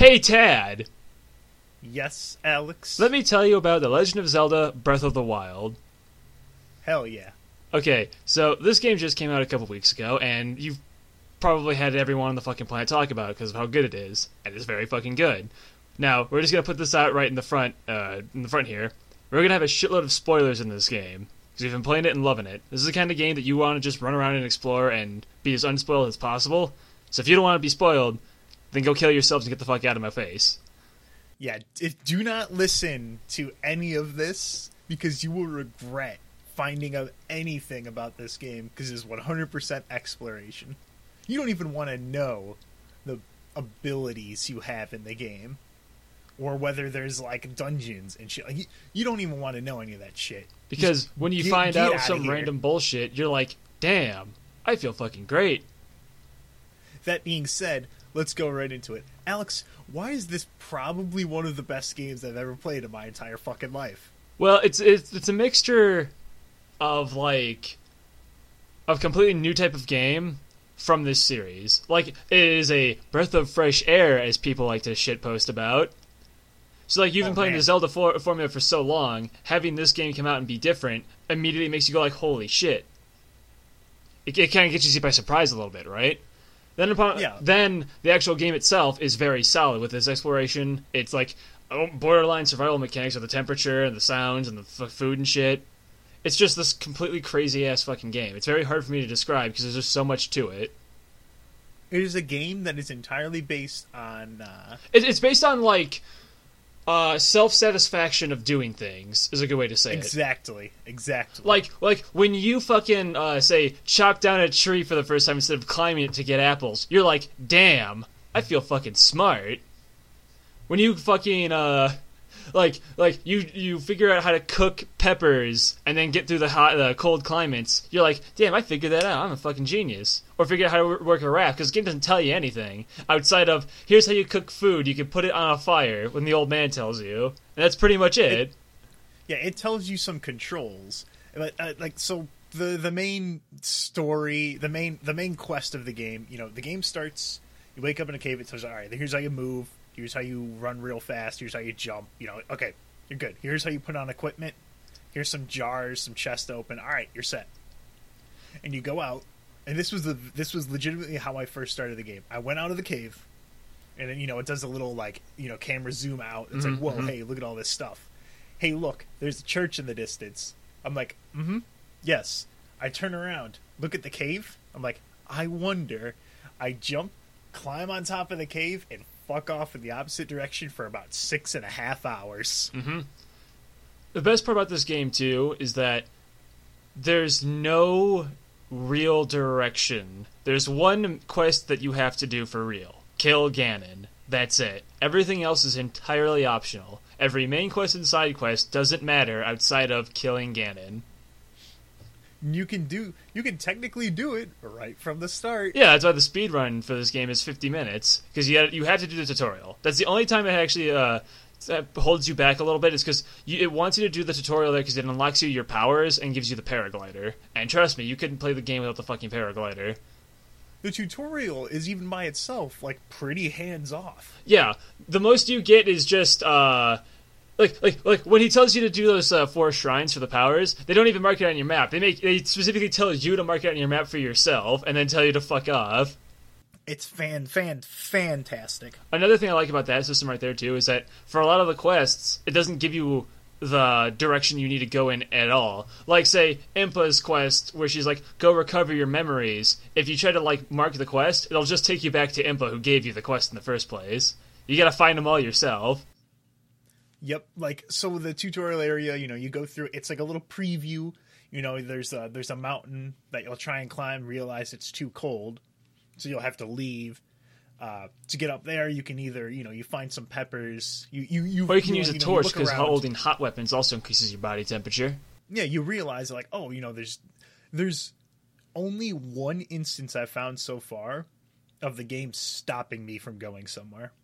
Hey, Tad! Yes, Alex. Let me tell you about The Legend of Zelda Breath of the Wild. Hell yeah. Okay, so this game just came out a couple weeks ago, and you've probably had everyone on the fucking planet talk about it because of how good it is, and it's very fucking good. Now, we're just gonna put this out right in the front here. We're gonna have a shitload of spoilers in this game, because we've been playing it and loving it. This is the kind of game that you want to just run around and explore and be as unspoiled as possible. So if you don't want to be spoiled, then go kill yourselves and get the fuck out of my face. Yeah, do not listen to any of this, because you will regret finding out anything about this game, because it's 100% exploration. You don't even want to know the abilities you have in the game, or whether there's like dungeons and shit. Like, you don't even want to know any of that shit. Because when you find out some random bullshit, you're like, damn, I feel fucking great. That being said, let's go right into it. Alex, why is this probably one of the best games I've ever played in my entire fucking life? Well, it's a mixture of of completely new type of game from this series. Like, it is a breath of fresh air, as people like to shitpost about. So, like, you've been playing the Zelda formula for so long, having this game come out and be different immediately makes you go like, holy shit. It kind of gets you by surprise a little bit, right? Then the actual game itself is very solid with its exploration. It's like borderline survival mechanics with the temperature and the sounds and the food and shit. It's just this completely crazy-ass fucking game. It's very hard for me to describe because there's just so much to it. It is a game that is entirely based on... It's based on, self-satisfaction of doing things, is a good way to say it. Exactly. Like when you fucking, say, chop down a tree for the first time instead of climbing it to get apples, you're like, damn, I feel fucking smart. When you fucking, you figure out how to cook peppers and then get through the cold climates, you're like, damn, I figured that out, I'm a fucking genius. Or figure out how to work a raft, because the game doesn't tell you anything, outside of, here's how you cook food, you can put it on a fire, when the old man tells you. And that's pretty much it. It tells you some controls. But, so the main story, the main quest of the game, the game starts, you wake up in a cave, it tells you, alright, here's how you move, here's how you run real fast, here's how you jump, okay, you're good. Here's how you put on equipment, here's some jars, some chests open, alright, you're set. And you go out, and this was legitimately how I first started the game. I went out of the cave, and then, it does a little, camera zoom out. It's like, whoa, hey, look at all this stuff. Hey, look, there's a church in the distance. I'm like, yes. I turn around, look at the cave. I'm like, I wonder. I jump, climb on top of the cave, and fuck off in the opposite direction for about 6.5 hours. The best part about this game, too, is that there's no real direction. There's one quest that you have to do for real. Kill Ganon. That's it. Everything else is entirely optional. Every main quest and side quest doesn't matter outside of killing Ganon. You can technically do it right from the start. Yeah, that's why the speed run for this game is 50 minutes, because you have to do the tutorial. That's the only time it actually that holds you back a little bit, is because it wants you to do the tutorial there because it unlocks you your powers and gives you the paraglider. And trust me, you couldn't play the game without the fucking paraglider. The tutorial is, even by itself, pretty hands-off. Yeah, the most you get is just, like when he tells you to do those 4 shrines for the powers, they don't even mark it on your map. They specifically tell you to mark it on your map for yourself, and then tell you to fuck off. It's fantastic. Another thing I like about that system right there, too, is that for a lot of the quests, it doesn't give you the direction you need to go in at all. Like, say, Impa's quest, where she's like, go recover your memories. If you try to, mark the quest, it'll just take you back to Impa, who gave you the quest in the first place. You gotta find them all yourself. Yep, so the tutorial area, you go through, it's like a little preview. There's a mountain that you'll try and climb, realize it's too cold, so you'll have to leave. To get up there, you can either, you find some peppers. Or you can use a torch, because holding hot weapons also increases your body temperature. Yeah, you realize, there's only one instance I've found so far of the game stopping me from going somewhere.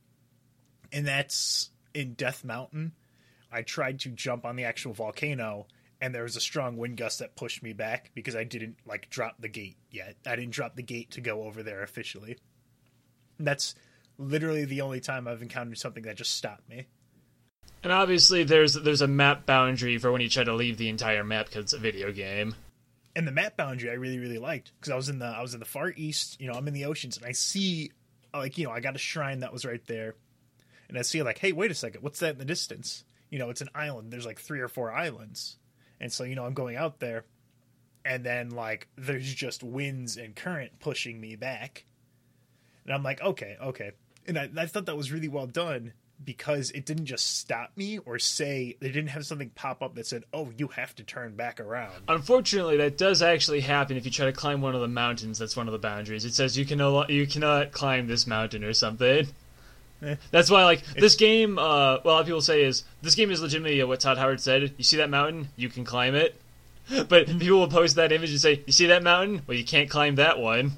And that's in Death Mountain. I tried to jump on the actual volcano, and there was a strong wind gust that pushed me back because I didn't, drop the gate yet. I didn't drop the gate to go over there officially. That's literally the only time I've encountered something that just stopped me. And obviously, there's a map boundary for when you try to leave the entire map because it's a video game. And the map boundary I really, really liked because I was in the far east. You know, I'm in the oceans, and I see, like, you know, I got a shrine that was right there, and I see like, hey, wait a second, what's that in the distance? You know, it's an island. There's like 3 or 4 islands, and so, you know, I'm going out there, and then like there's just winds and current pushing me back, and I'm like, okay, and I thought that was really well done. Because it didn't just stop me or say they didn't have something pop up that said, "Oh, you have to turn back around." Unfortunately, that does actually happen if you try to climb one of the mountains. That's one of the boundaries. It says you cannot climb this mountain or something. That's why, like, this game, what a lot of people say is this game is legitimately what Todd Howard said. You see that mountain, you can climb it. But people will post that image and say, "You see that mountain? Well, you can't climb that one."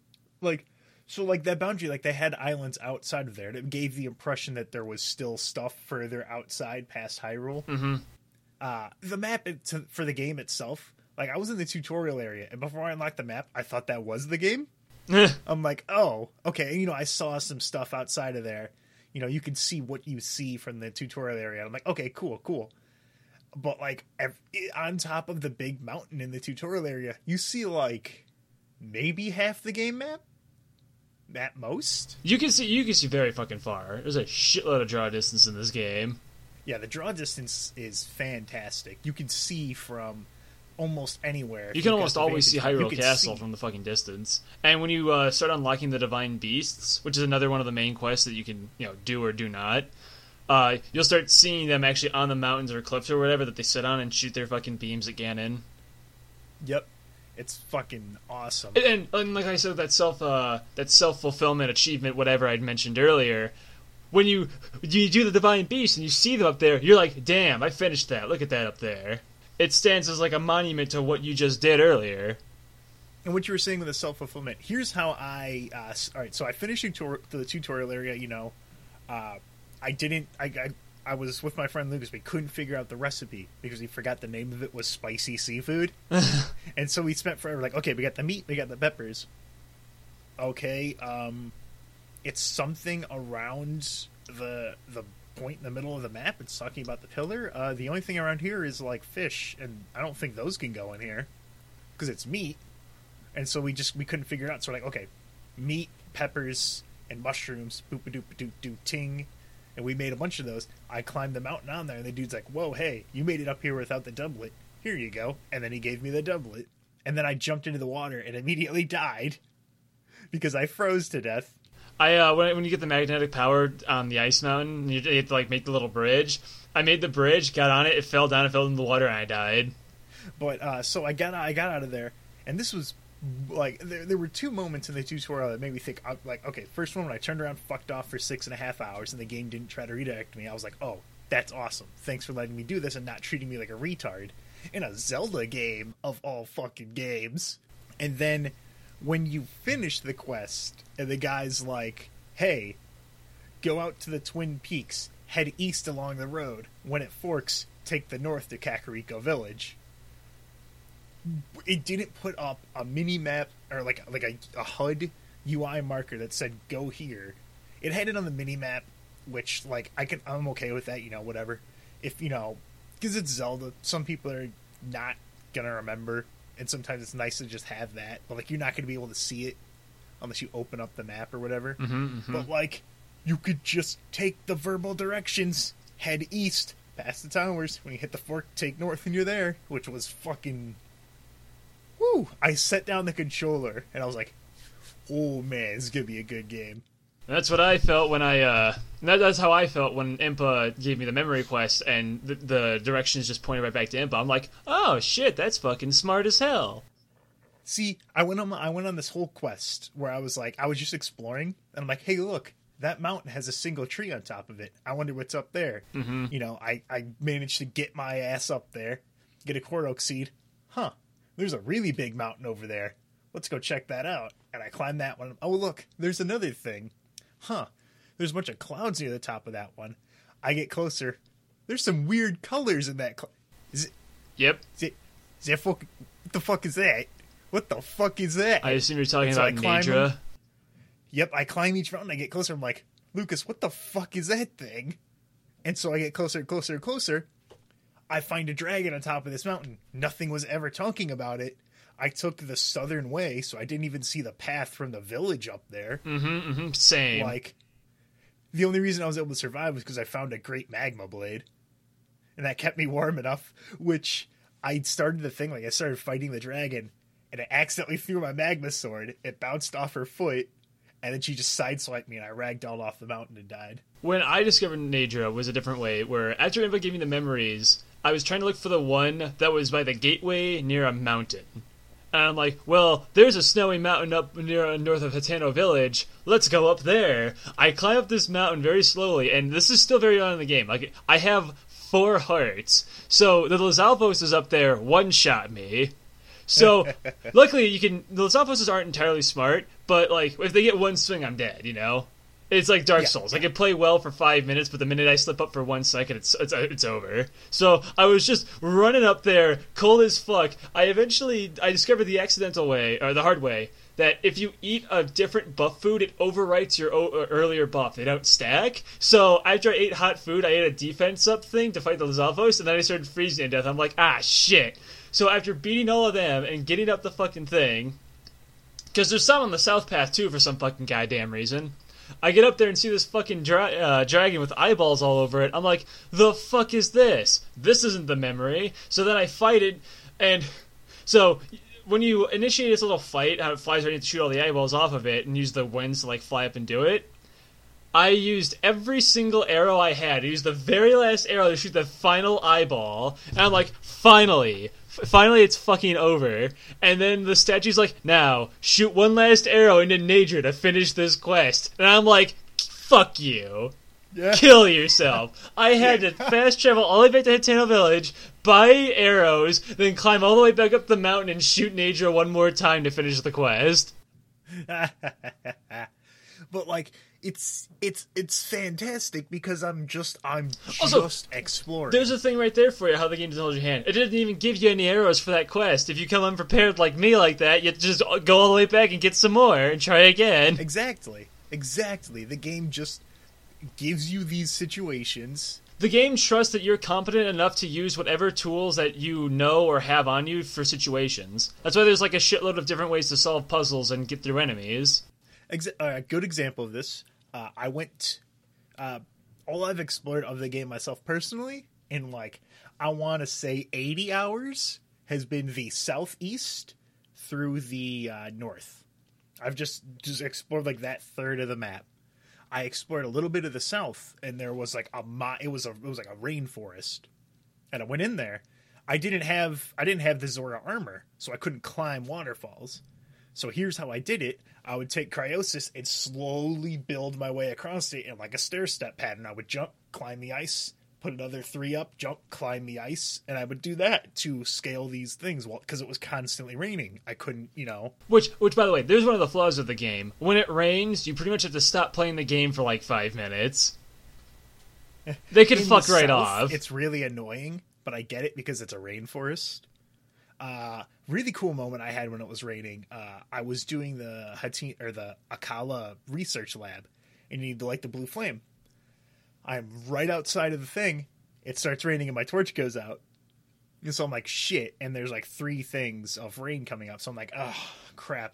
So that boundary, like, they had islands outside of there. It gave the impression that there was still stuff further outside past Hyrule. Mm-hmm. The map for the game itself, like, I was in the tutorial area, and before I unlocked the map, I thought that was the game. I'm like, oh, okay. And, you know, I saw some stuff outside of there. You know, you can see what you see from the tutorial area. I'm like, okay, cool. But, like, on top of the big mountain in the tutorial area, you see, like, maybe half the game map? At most. You can see very fucking far. There's a shitload of draw distance in this game. Yeah, the draw distance is fantastic. You can see from almost anywhere. You can almost always see Hyrule Castle from the fucking distance. And when you start unlocking the Divine Beasts, which is another one of the main quests that you can, you know, do or do not, you'll start seeing them actually on the mountains or cliffs or whatever that they sit on and shoot their fucking beams at Ganon. Yep. It's fucking awesome. And like I said, that self-fulfillment achievement, whatever I'd mentioned earlier, when you do the Divine Beast and you see them up there, you're like, damn, I finished that. Look at that up there. It stands as like a monument to what you just did earlier. And what you were saying with the self-fulfillment, here's how I... Alright, so I finished the tutorial area, you know. I was with my friend Lucas. We couldn't figure out the recipe because we forgot the name of it was spicy seafood. And so we spent forever like, okay, we got the meat, we got the peppers. Okay, it's something around the point in the middle of the map. It's talking about the pillar. The only thing around here is like fish, and I don't think those can go in here because it's meat. And so we couldn't figure it out. So we're like, okay, meat, peppers, and mushrooms. Boop-a-doop-a-doop-doop ting. And we made a bunch of those. I climbed the mountain on there, and the dude's like, whoa, hey, you made it up here without the doublet. Here you go. And then he gave me the doublet. And then I jumped into the water and immediately died because I froze to death. When you get the magnetic power on the ice mountain, you have to like make the little bridge. I made the bridge, got on it, it fell down, it fell into the water, and I died. But so I got out of there, and this was like there were 2 moments in the tutorial that made me think, like, okay, first one when I turned around, fucked off for 6.5 hours, and the game didn't try to redirect me. I was like, oh, that's awesome. Thanks for letting me do this and not treating me like a retard in a Zelda game of all fucking games. And then when you finish the quest, and the guy's like, hey, go out to the Twin Peaks, head east along the road. When it forks, take the north to Kakariko Village. It didn't put up a mini map or like a HUD UI marker that said go here. It had it on the mini map, which like I'm okay with that, you know, whatever. If you know, because it's Zelda, some people are not gonna remember, and sometimes it's nice to just have that. But like you're not gonna be able to see it unless you open up the map or whatever. But like you could just take the verbal directions, head east, past the towers. When you hit the fork, take north, and you're there, which was fucking. Woo! I set down the controller, and I was like, oh man, this is going to be a good game. That's what I felt when that's how I felt when Impa gave me the memory quest, and the directions just pointed right back to Impa. I'm like, oh shit, that's fucking smart as hell. See, I went on this whole quest where I was just exploring, and I'm like, hey, look, that mountain has a single tree on top of it. I wonder what's up there. Mm-hmm. You know, I managed to get my ass up there, get a Korok seed. Huh. There's a really big mountain over there. Let's go check that out. And I climb that one. Oh, look, there's another thing. Huh. There's a bunch of clouds near the top of that one. I get closer. There's some weird colors in that Yep. What the fuck is that? What the fuck is that? I assume you're talking so about Naydra. Yep, I climb each mountain. I get closer. I'm like, Lucas, what the fuck is that thing? And so I get closer and closer and closer. I find a dragon on top of this mountain. Nothing was ever talking about it. I took the southern way, so I didn't even see the path from the village up there. Same. Like, the only reason I was able to survive was because I found a great magma blade. And that kept me warm enough, which I started the thing, like I started fighting the dragon, and I accidentally threw my magma sword. It bounced off her foot, and then she just sideswiped me, and I ragdolled off the mountain and died. When I discovered Naedra was a different way, where after Impa gave me the memories, I was trying to look for the one that was by the gateway near a mountain. And I'm like, well, there's a snowy mountain up near north of Hateno Village. Let's go up there. I climb up this mountain very slowly, and this is still very early in the game. Like, I have 4 hearts. So the Lizalfos is up there, one-shot me. So, luckily, the Lizalfos aren't entirely smart, but, like, if they get one swing, I'm dead, you know? It's like Dark Souls. I can play well for 5 minutes, but the minute I slip up for 1 second, it's over. So I was just running up there, cold as fuck. I discovered the accidental way, or the hard way, that if you eat a different buff food, it overwrites your earlier buff. They don't stack. So after I ate hot food, I ate a defense up thing to fight the Lizalfos, and then I started freezing to death. I'm like, shit. So after beating all of them and getting up the fucking thing, because there's some on the south path too for some fucking goddamn reason, I get up there and see this fucking dragon with eyeballs all over it. I'm like, the fuck is this? This isn't the memory. So then I fight it, and so when you initiate this little fight, how it flies right in to shoot all the eyeballs off of it and use the winds to like fly up and do it, I used every single arrow I had. I used the very last arrow to shoot the final eyeball, and I'm like, finally it's fucking over. And then the statue's like, now, shoot one last arrow into Naedra to finish this quest. And I'm like, fuck you. Yeah. Kill yourself. I had to fast travel all the way back to Hateno Village, buy arrows, then climb all the way back up the mountain and shoot Naedra one more time to finish the quest. But, like, it's fantastic because I'm just exploring. There's a thing right there for you, how the game doesn't hold your hand. It didn't even give you any arrows for that quest. If you come unprepared like me like that, you just go all the way back and get some more and try again. Exactly. The game just gives you these situations. The game trusts that you're competent enough to use whatever tools that you know or have on you for situations. That's why there's like a shitload of different ways to solve puzzles and get through enemies. A good example of this, I went, all I've explored of the game myself personally, in like, I want to say 80 hours, has been the southeast through the north. I've just explored like that third of the map. I explored a little bit of the south, and there was like it was like a rainforest, and I went in there. I didn't have the Zora armor, so I couldn't climb waterfalls. So here's how I did it. I would take Cryosis and slowly build my way across it in like a stair-step pattern. I would jump, climb the ice, put another 3 up, jump, climb the ice, and I would do that to scale these things because it was constantly raining. I couldn't, Which, by the way, there's one of the flaws of the game. When it rains, you pretty much have to stop playing the game for like 5 minutes. They could fuck right off. It's really annoying, but I get it because it's a rainforest. Really cool moment I had when it was raining. I was doing the Akkala research lab, and you need to light the blue flame. I'm right outside of the thing. It starts raining, and my torch goes out. And so I'm like, shit. And there's like 3 things of rain coming up. So I'm like, oh crap.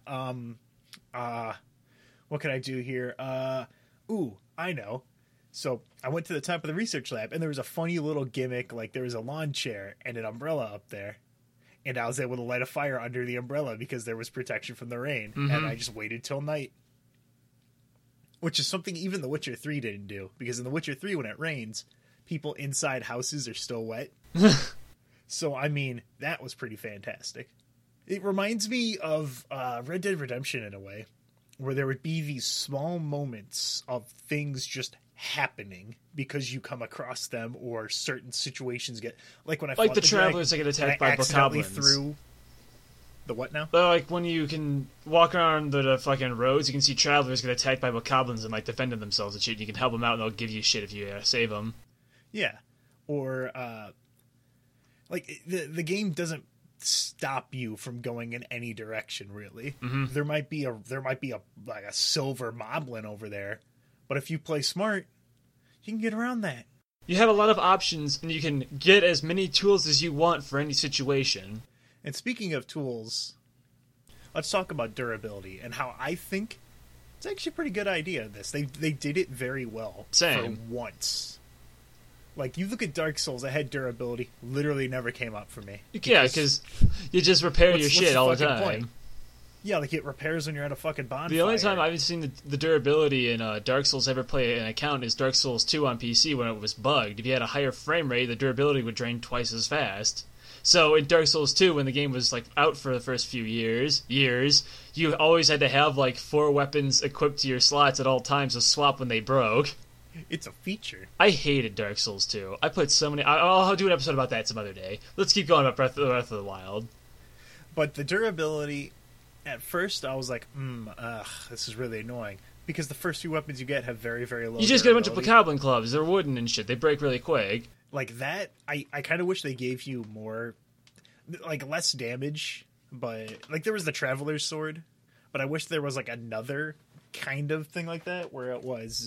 What can I do here? I know. So I went to the top of the research lab, and there was a funny little gimmick. Like there was a lawn chair and an umbrella up there. And I was able to light a fire under the umbrella because there was protection from the rain. Mm-hmm. And I just waited till night. Which is something even The Witcher 3 didn't do. Because in The Witcher 3, when it rains, people inside houses are still wet. So, I mean, that was pretty fantastic. It reminds me of Red Dead Redemption in a way. Where there would be these small moments of things just happening because you come across them, or certain situations get like when I like the travelers that get attacked by bokoblins. Through the what now? Like when you can walk around the fucking roads, you can see travelers get attacked by bokoblins and like defending themselves and shit. You can help them out, and they'll give you shit if you save them. Yeah, or like the game doesn't stop you from going in any direction really. Mm-hmm. There might be a like a silver moblin over there. But if you play smart, you can get around that. You have a lot of options, and you can get as many tools as you want for any situation. And speaking of tools, let's talk about durability and how I think it's actually a pretty good idea. They did it very well. Same. For once. Like, you look at Dark Souls that had durability, literally never came up for me. Yeah, because you just repair your shit all the time. Point? Yeah, like it repairs when you're at a fucking bonfire. The only time I've seen the durability in Dark Souls ever play an account is Dark Souls 2 on PC when it was bugged. If you had a higher frame rate, the durability would drain twice as fast. So in Dark Souls 2, when the game was like out for the first few years, you always had to have like 4 weapons equipped to your slots at all times to swap when they broke. It's a feature. I hated Dark Souls 2. I put so many... I'll do an episode about that some other day. Let's keep going about Breath of the Wild. But the durability... At first, I was like, this is really annoying. Because the first few weapons you get have very, very low You just get a bunch of Bokoblin clubs. They're wooden and shit. They break really quick. Like that, I kind of wish they gave you more... Like, less damage. But, like, there was the Traveler's Sword. But I wish there was, like, another kind of thing like that. Where it was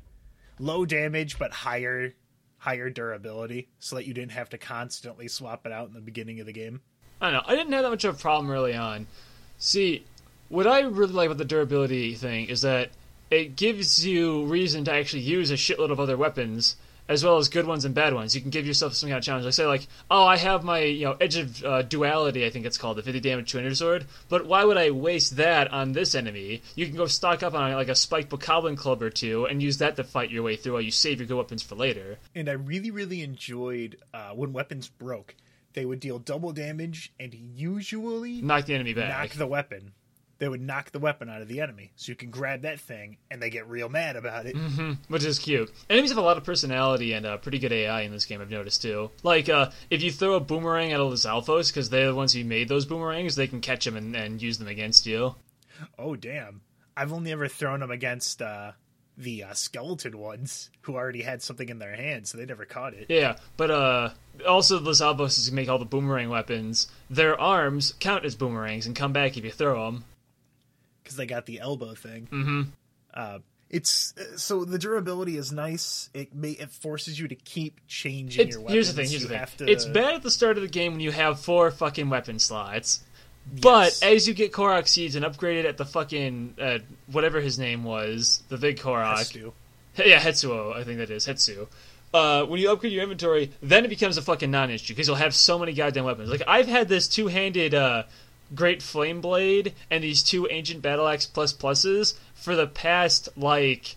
low damage, but higher durability. So that you didn't have to constantly swap it out in the beginning of the game. I don't know. I didn't have that much of a problem early on. See, what I really like about the durability thing is that it gives you reason to actually use a shitload of other weapons, as well as good ones and bad ones. You can give yourself some kind of challenge. Like, say, oh, I have my Edge of Duality, I think it's called, the 50 damage two-handed sword, but why would I waste that on this enemy? You can go stock up on, like, a spiked Bokoblin club or two and use that to fight your way through while you save your good weapons for later. And I really, really enjoyed when weapons broke. They would deal double damage and usually knock the enemy back. Knock the weapon. They would knock the weapon out of the enemy. So you can grab that thing and they get real mad about it. Mm-hmm. Which is cute. Enemies have a lot of personality and pretty good AI in this game, I've noticed too. Like, if you throw a boomerang at all the Zalfos, because they're the ones who made those boomerangs, they can catch them and use them against you. Oh, damn. I've only ever thrown them against the skeleton ones who already had something in their hand, so they never caught it. Yeah, but also the Zalfos can make all the boomerang weapons. Their arms count as boomerangs and come back if you throw them. Because they got the elbow thing. Mm-hmm. It's so the durability is nice. It forces you to keep changing your weapons. Here's the thing. It's bad at the start of the game when you have 4 fucking weapon slots. But as you get Korok seeds and upgrade it at the fucking whatever his name was, the big Korok. Hetsu. Yeah, Hetsuo, I think that is Hetsu. When you upgrade your inventory, then it becomes a fucking non-issue because you'll have so many goddamn weapons. Like, I've had this 2-handed Great Flame Blade and these 2 Ancient Battle Axe ++s for the past, like,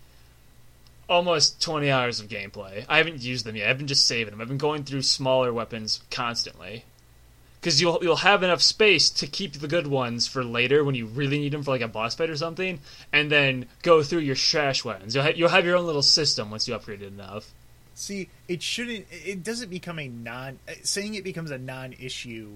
almost 20 hours of gameplay. I haven't used them yet. I've been just saving them. I've been going through smaller weapons constantly. Because you'll have enough space to keep the good ones for later when you really need them for, like, a boss fight or something, and then go through your trash weapons. You'll have your own little system once you upgrade it enough. See, it doesn't become saying it becomes a non-issue.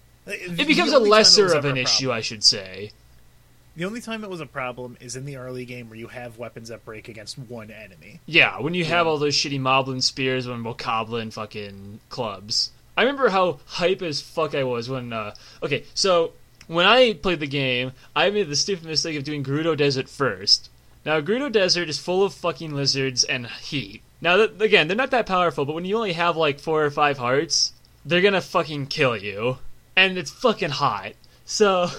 It becomes a lesser of an issue, I should say. The only time it was a problem is in the early game where you have weapons that break against one enemy. Yeah, when you have all those shitty Moblin spears and Bokoblin fucking clubs. I remember how hype as fuck I was when, okay, so when I played the game, I made the stupid mistake of doing Gerudo Desert first. Now, Gerudo Desert is full of fucking lizards and heat. Now, again, they're not that powerful, but when you only have, like, 4 or 5 hearts, they're gonna fucking kill you. And it's fucking hot. So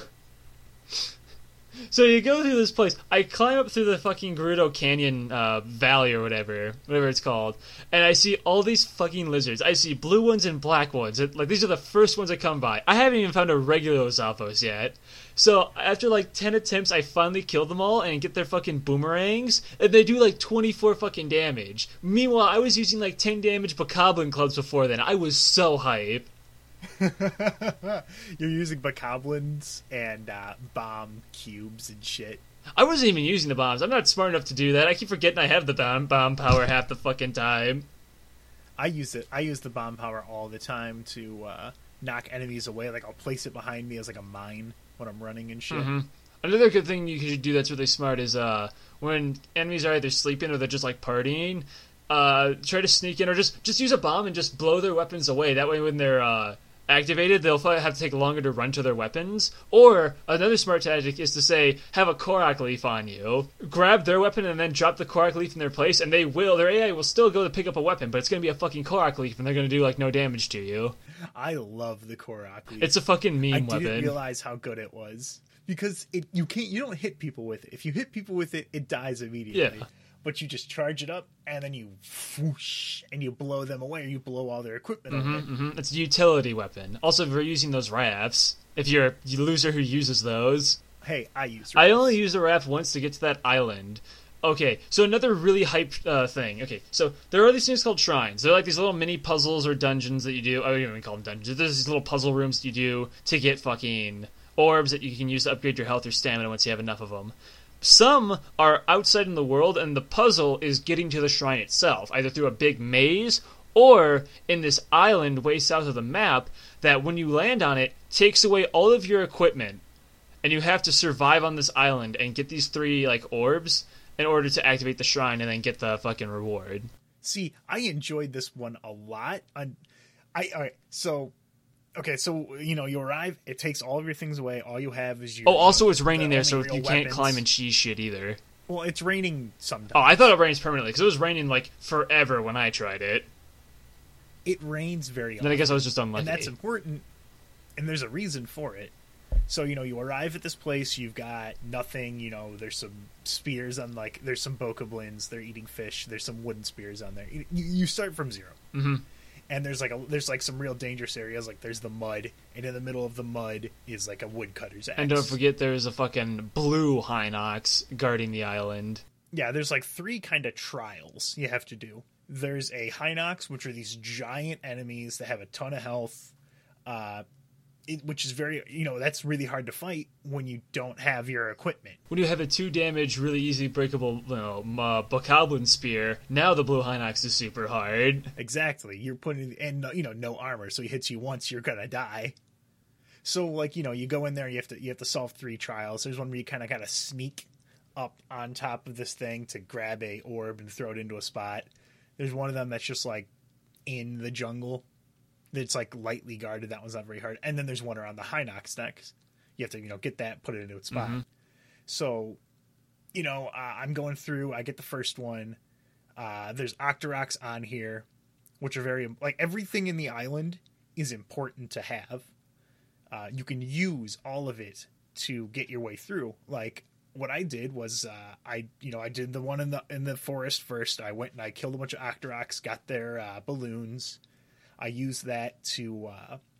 you go through this place. I climb up through the fucking Gerudo Canyon Valley or whatever it's called, and I see all these fucking lizards. I see blue ones and black ones. Like, these are the first ones I come by. I haven't even found a regular Zalfos yet. So after like 10 attempts, I finally kill them all and get their fucking boomerangs, and they do like 24 fucking damage. Meanwhile, I was using like 10 damage Bokoblin clubs before then. I was so hype. You're using Bokoblins and bomb cubes and shit. I wasn't even using the bombs. I'm not smart enough to do that. I keep forgetting I have the bomb power half the fucking time. I use the bomb power all the time to knock enemies away. Like, I'll place it behind me as like a mine when I'm running and shit. Mm-hmm. Another good thing you could do that's really smart is when enemies are either sleeping or they're just like partying, try to sneak in or just use a bomb and just blow their weapons away. That way when they're activated, they'll have to take longer to run to their weapons. Or another smart tactic is to say, have a Korok leaf on you, grab their weapon, and then drop the Korok leaf in their place, and their AI will still go to pick up a weapon, but it's going to be a fucking Korok leaf, and they're going to do like no damage to you. I love the Korok leaf. It's a fucking meme weapon. I didn't realize how good it was because you don't hit people with it. If you hit people with it, it dies immediately. Yeah. But you just charge it up, and then you whoosh, and you blow them away, or you blow all their equipment away. It's a utility weapon. Also, if you're using those rafts, if you're a loser who uses those... Hey, I use rafts. I only used a raft once to get to that island. Okay, so another really hype thing. Okay, so there are these things called shrines. They're like these little mini puzzles or dungeons that you do. I don't even call them dungeons. There's these little puzzle rooms that you do to get fucking orbs that you can use to upgrade your health or stamina once you have enough of them. Some are outside in the world, and the puzzle is getting to the shrine itself, either through a big maze or in this island way south of the map that when you land on it, takes away all of your equipment, and you have to survive on this island and get these 3 like orbs in order to activate the shrine and then get the fucking reward. See, I enjoyed this one a lot. So you arrive, it takes all of your things away, all you have is your... Oh, also it's raining there, so you can't weapons. climb and cheese shit either. Well, it's raining sometimes. Oh, I thought it rains permanently, because it was raining, like, forever when I tried it. It rains very often. Then I guess I was just unlucky. And that's important, and there's a reason for it. So, you arrive at this place, you've got nothing, there's some spears on, there's some bokoblins, they're eating fish, there's some wooden spears on there. You start from zero. Mm-hmm. And there's some real dangerous areas, like there's the mud, and in the middle of the mud is like a woodcutter's axe. And don't forget there's a fucking blue Hinox guarding the island. Yeah, there's 3 kind of trials you have to do. There's a Hinox, which are these giant enemies that have a ton of health, which is very, that's really hard to fight when you don't have your equipment. When you have a 2 damage, really easy breakable bokoblin spear, now the blue Hinox is super hard. Exactly. You're putting, and no armor, so he hits you once, you're gonna die. So you go in there, you have to solve 3 trials. There's one where you kind of gotta sneak up on top of this thing to grab a orb and throw it into a spot. There's one of them that's just in the jungle. It's lightly guarded. That one's not very hard. And then there's one around the Hinox next. You have to, get that, put it into its spot. Mm-hmm. So, I'm going through. I get the first one. There's Octoroks on here, which are very everything in the island is important to have. You can use all of it to get your way through. What I did was I did the one in the forest first. I went and I killed a bunch of Octoroks, got their balloons. I used that to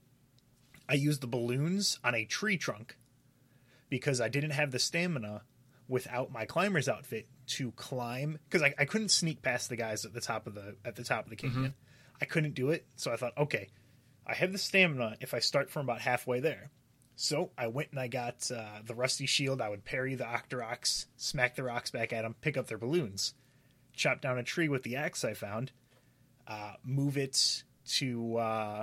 I used the balloons on a tree trunk because I didn't have the stamina without my climber's outfit to climb, because I couldn't sneak past the guys at the top of the canyon. Mm-hmm. I couldn't do it, so I thought, okay, I have the stamina if I start from about halfway there. So I went and I got the rusty shield. I would parry the Octoroks, smack the rocks back at them, pick up their balloons, chop down a tree with the axe I found, move it to I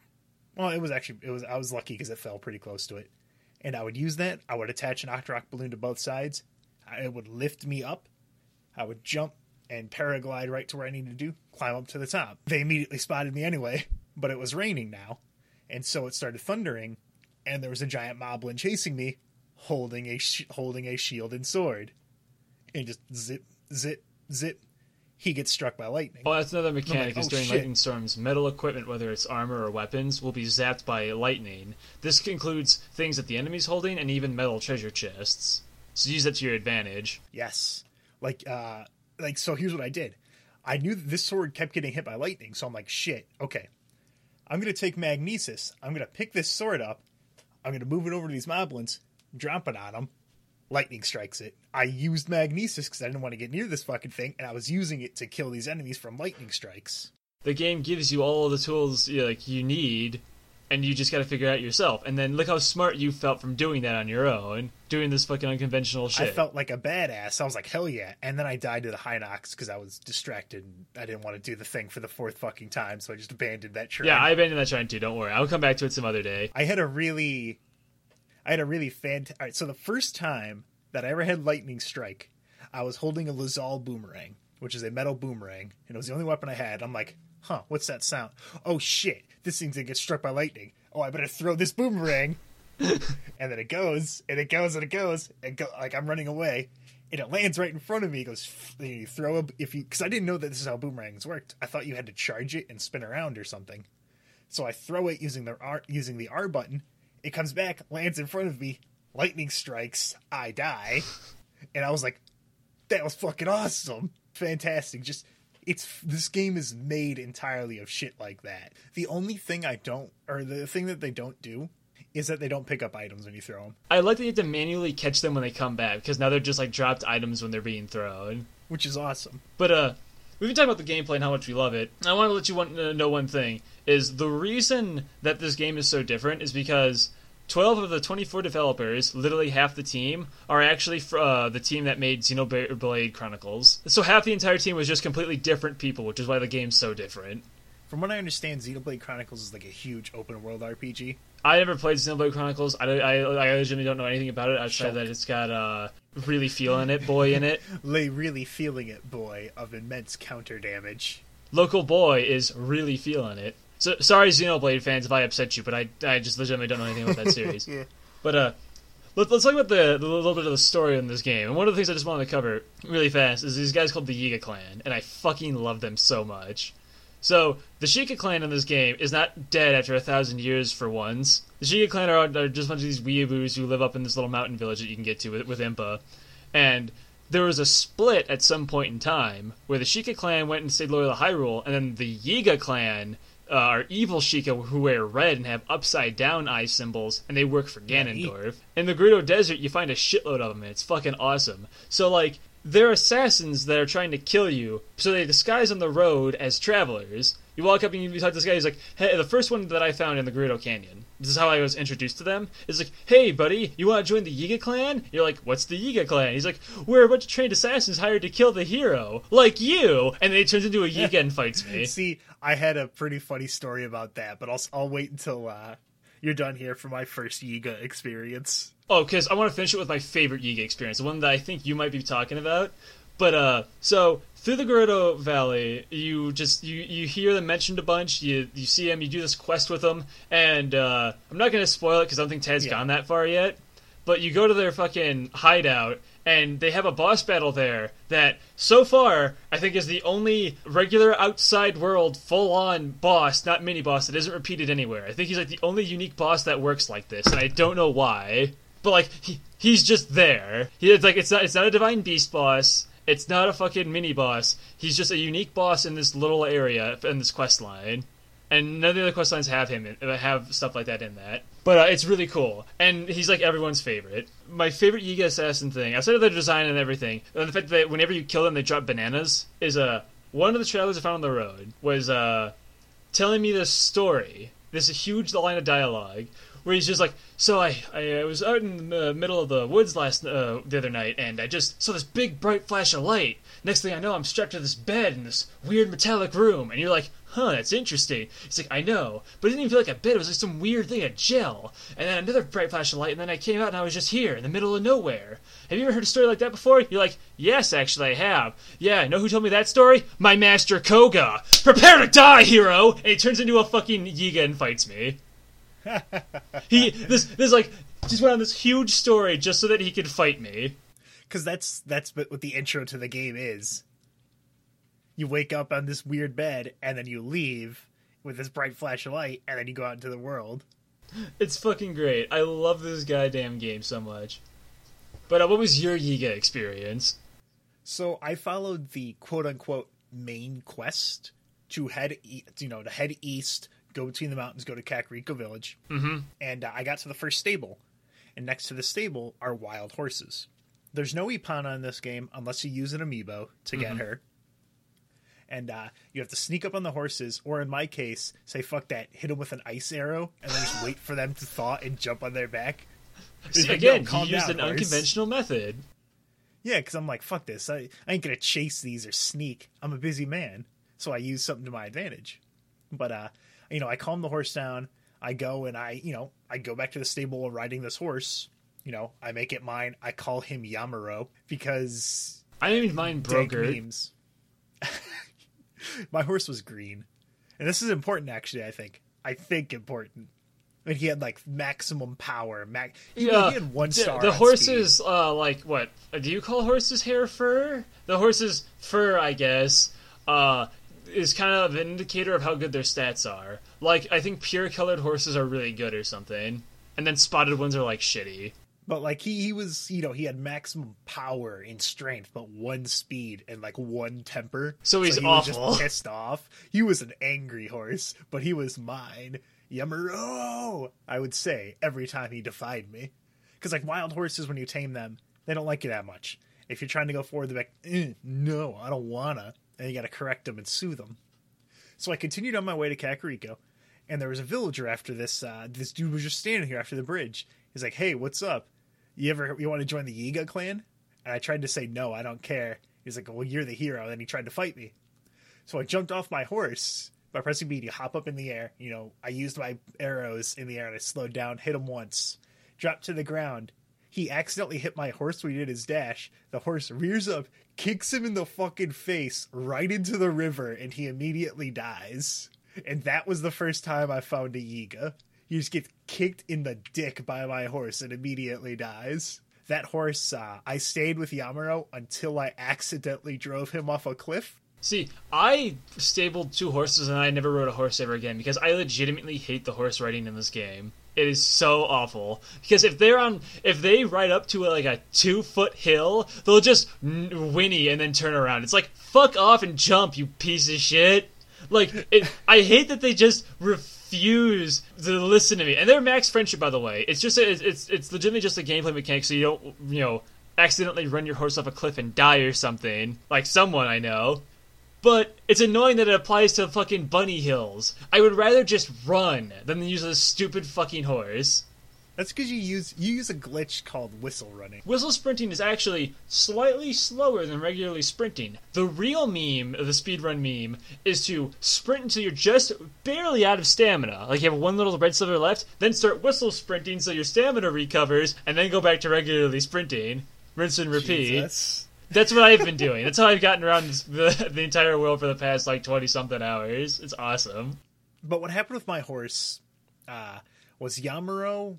was lucky because it fell pretty close to it, and I would use that. I would attach an Octorok balloon to both sides. It would lift me up. I would jump and paraglide right to where I needed to do, climb up to the top. They immediately spotted me anyway, but it was raining now, and so it started thundering, and there was a giant moblin chasing me, holding a shield and sword, and just zip, zip, zip. He gets struck by lightning. Oh, that's another mechanic, is during lightning storms, metal equipment, whether it's armor or weapons, will be zapped by lightning. This includes things that the enemy's holding and even metal treasure chests. So use that to your advantage. Yes. So here's what I did. I knew that this sword kept getting hit by lightning, so I'm like, shit, okay. I'm going to take Magnesis. I'm going to pick this sword up. I'm going to move it over to these moblins, drop it on them. Lightning strikes it. I used Magnesis because I didn't want to get near this fucking thing, and I was using it to kill these enemies from lightning strikes. The game gives you all of the tools you need, and you just got to figure it out yourself. And then look how smart you felt from doing that on your own, doing this fucking unconventional shit. I felt like a badass. I was like, hell yeah. And then I died to the Hinox because I was distracted. And I didn't want to do the thing for the 4th fucking time, so I just abandoned that shrine. Yeah, I abandoned that shrine too. Don't worry. I'll come back to it some other day. I had a really fantastic... All right, so the first time that I ever had lightning strike, I was holding a Lazal boomerang, which is a metal boomerang, and it was the only weapon I had. I'm like, what's that sound? Oh, shit, this thing's gonna get struck by lightning. oh, I better throw this boomerang. And then it goes, and it goes, and it goes, like I'm running away, and it lands right in front of me. It goes, you throw because I didn't know that this is how boomerangs worked. I thought you had to charge it and spin around or something. So I throw it using the R button. It comes back, lands in front of me. Lightning strikes. I die. And I was like, that was fucking awesome. Fantastic. This game is made entirely of shit like that. The only thing the thing that they don't do is that they don't pick up items when you throw them. I like that you have to manually catch them when they come back, because now they're just like dropped items when they're being thrown. Which is awesome. But, we've been talking about the gameplay and how much we love it. I want to let you know one thing, is the reason that this game is so different is because 12 of the 24 developers, literally half the team, are actually the team that made Xenoblade Chronicles. So half the entire team was just completely different people, which is why the game's so different. From what I understand, Xenoblade Chronicles is like a huge open-world RPG. I never played Xenoblade Chronicles. I legitimately don't know anything about it outside that it's got Really Feeling It Boy in it. Really Feeling It Boy of immense counter damage. Local boy is really feeling it. So sorry, Xenoblade fans, if I upset you, but I just legitimately don't know anything about that series. Yeah. But let's talk about the little bit of the story in this game. And one of the things I just wanted to cover really fast is these guys called the Yiga Clan, and I fucking love them so much. So, the Sheikah clan in this game is not dead after 1,000 years for once. The Sheikah clan are just a bunch of these weeaboos who live up in this little mountain village that you can get to with Impa. And there was a split at some point in time where the Sheikah clan went and stayed loyal to Hyrule, and then the Yiga clan are evil Sheikah who wear red and have upside-down eye symbols, and they work for Ganondorf. In the Gerudo Desert, you find a shitload of them, and it's fucking awesome. So, like, they're assassins that are trying to kill you, so they disguise on the road as travelers. You walk up and you talk to this guy, he's like, hey, the first one that I found in the Gerudo Canyon. This is how I was introduced to them. It's like, hey, buddy, you want to join the Yiga clan? You're like, what's the Yiga clan? He's like, we're a bunch of trained assassins hired to kill the hero, like you! And then he turns into a Yiga and fights me. See, I had a pretty funny story about that, but I'll wait until you're done here for my first Yiga experience. Oh, because I want to finish it with my favorite Yiga experience, the one that I think you might be talking about. But, so, through the Gerudo Valley, you hear them mentioned a bunch, you see them, you do this quest with them, and, I'm not going to spoil it because I don't think Tad's gone that far yet, but you go to their fucking hideout, and they have a boss battle there that, so far, I think is the only regular outside world full-on boss, not mini-boss, that isn't repeated anywhere. I think he's, like, the only unique boss that works like this, and I don't know why. But, like, he's just there. It's not a Divine Beast boss. It's not a fucking mini-boss. He's just a unique boss in this little area, in this quest line. And none of the other quest lines have stuff like that in that. But it's really cool. And he's, like, everyone's favorite. My favorite Yiga assassin thing, outside of their design and everything, and the fact that whenever you kill them, they drop bananas, is, one of the travelers I found on the road was, telling me this story, this huge line of dialogue, where he's just like, so I was out in the middle of the woods the other night, and I just saw this big bright flash of light. Next thing I know, I'm strapped to this bed in this weird metallic room, and you're like, huh, that's interesting. He's like, I know, but it didn't even feel like a bed, it was like some weird thing, a gel. And then another bright flash of light, and then I came out and I was just here, in the middle of nowhere. Have you ever heard a story like that before? You're like, yes, actually I have. Yeah, know who told me that story? My master Koga. Prepare to die, hero! And he turns into a fucking Yiga and fights me. This like just went on this huge story just so that he could fight me. Because that's what the intro to the game is. You wake up on this weird bed, and then you leave with this bright flash of light, and then you go out into the world. It's fucking great. I love this goddamn game so much. But what was your Yiga experience? So I followed the quote-unquote main quest to head east, go between the mountains, go to Kakariko Village. Mm-hmm. And I got to the first stable. And next to the stable are wild horses. There's no Epona in this game unless you use an amiibo to get her. And you have to sneak up on the horses, or in my case, say fuck that, hit them with an ice arrow, and then just wait for them to thaw and jump on their back. See, again, you used an unconventional method. Yeah, because I'm like, fuck this. I ain't going to chase these or sneak. I'm a busy man. So I use something to my advantage. But, I calm the horse down. I go and I go back to the stable riding this horse. I make it mine. I call him Yamaro because I didn't even mind Brogert. My horse was green. And this is important, actually, I think. Important. Like, he had like maximum power. He Yeah, had 1 star. the on horse's speed. like what do you call horse's hair fur? The horse's fur, I guess, is kind of an indicator of how good their stats are. Like, I think pure colored horses are really good or something, and then spotted ones are like shitty. But like he was, you know, he had maximum power and strength, but 1 speed and like 1 temper. So he's he was awful. just pissed off. He was an angry horse, but he was mine. Yamaro, I would say every time he defied me. Because like wild horses, when you tame them, they don't like you that much. If you're trying to go forward, they're like, no, I don't wanna. And you got to correct them and soothe them. So I continued on my way to Kakariko, and there was a villager after this. This dude was just standing here after the bridge. He's like, "Hey, what's up? You want to join the Yiga clan?" And I tried to say no, I don't care. He's like, "Well, you're the hero." And then he tried to fight me. So I jumped off my horse by pressing B to hop up in the air. You know, I used my arrows in the air and I slowed down, hit him once, dropped to the ground. He accidentally hit my horse when he did his dash. The horse rears up, kicks him in the fucking face right into the river, and he immediately dies. And that was the first time I found a Yiga. He just gets kicked in the dick by my horse and immediately dies. That horse, I stayed with Yamaro until I accidentally drove him off a cliff. See, I stabled 2 horses and I never rode a horse ever again because I legitimately hate the horse riding in this game. It is so awful because if they ride up to like a 2-foot hill, they'll just whinny and then turn around. It's like, fuck off and jump, you piece of shit. Like, I hate that they just refuse to listen to me. And they're max friendship, by the way. It's just it's legitimately just a gameplay mechanic, so you don't accidentally run your horse off a cliff and die or something, like someone I know. But it's annoying that it applies to fucking bunny hills. I would rather just run than use a stupid fucking horse. That's because you use a glitch called whistle running. Whistle sprinting is actually slightly slower than regularly sprinting. The real meme, the speedrun meme, is to sprint until you're just barely out of stamina. Like you have 1 little red sliver left, then start whistle sprinting so your stamina recovers, and then go back to regularly sprinting. Rinse and repeat. Jesus. That's what I've been doing. That's how I've gotten around the entire world for the past, like, 20-something hours. It's awesome. But what happened with my horse was Yamaro,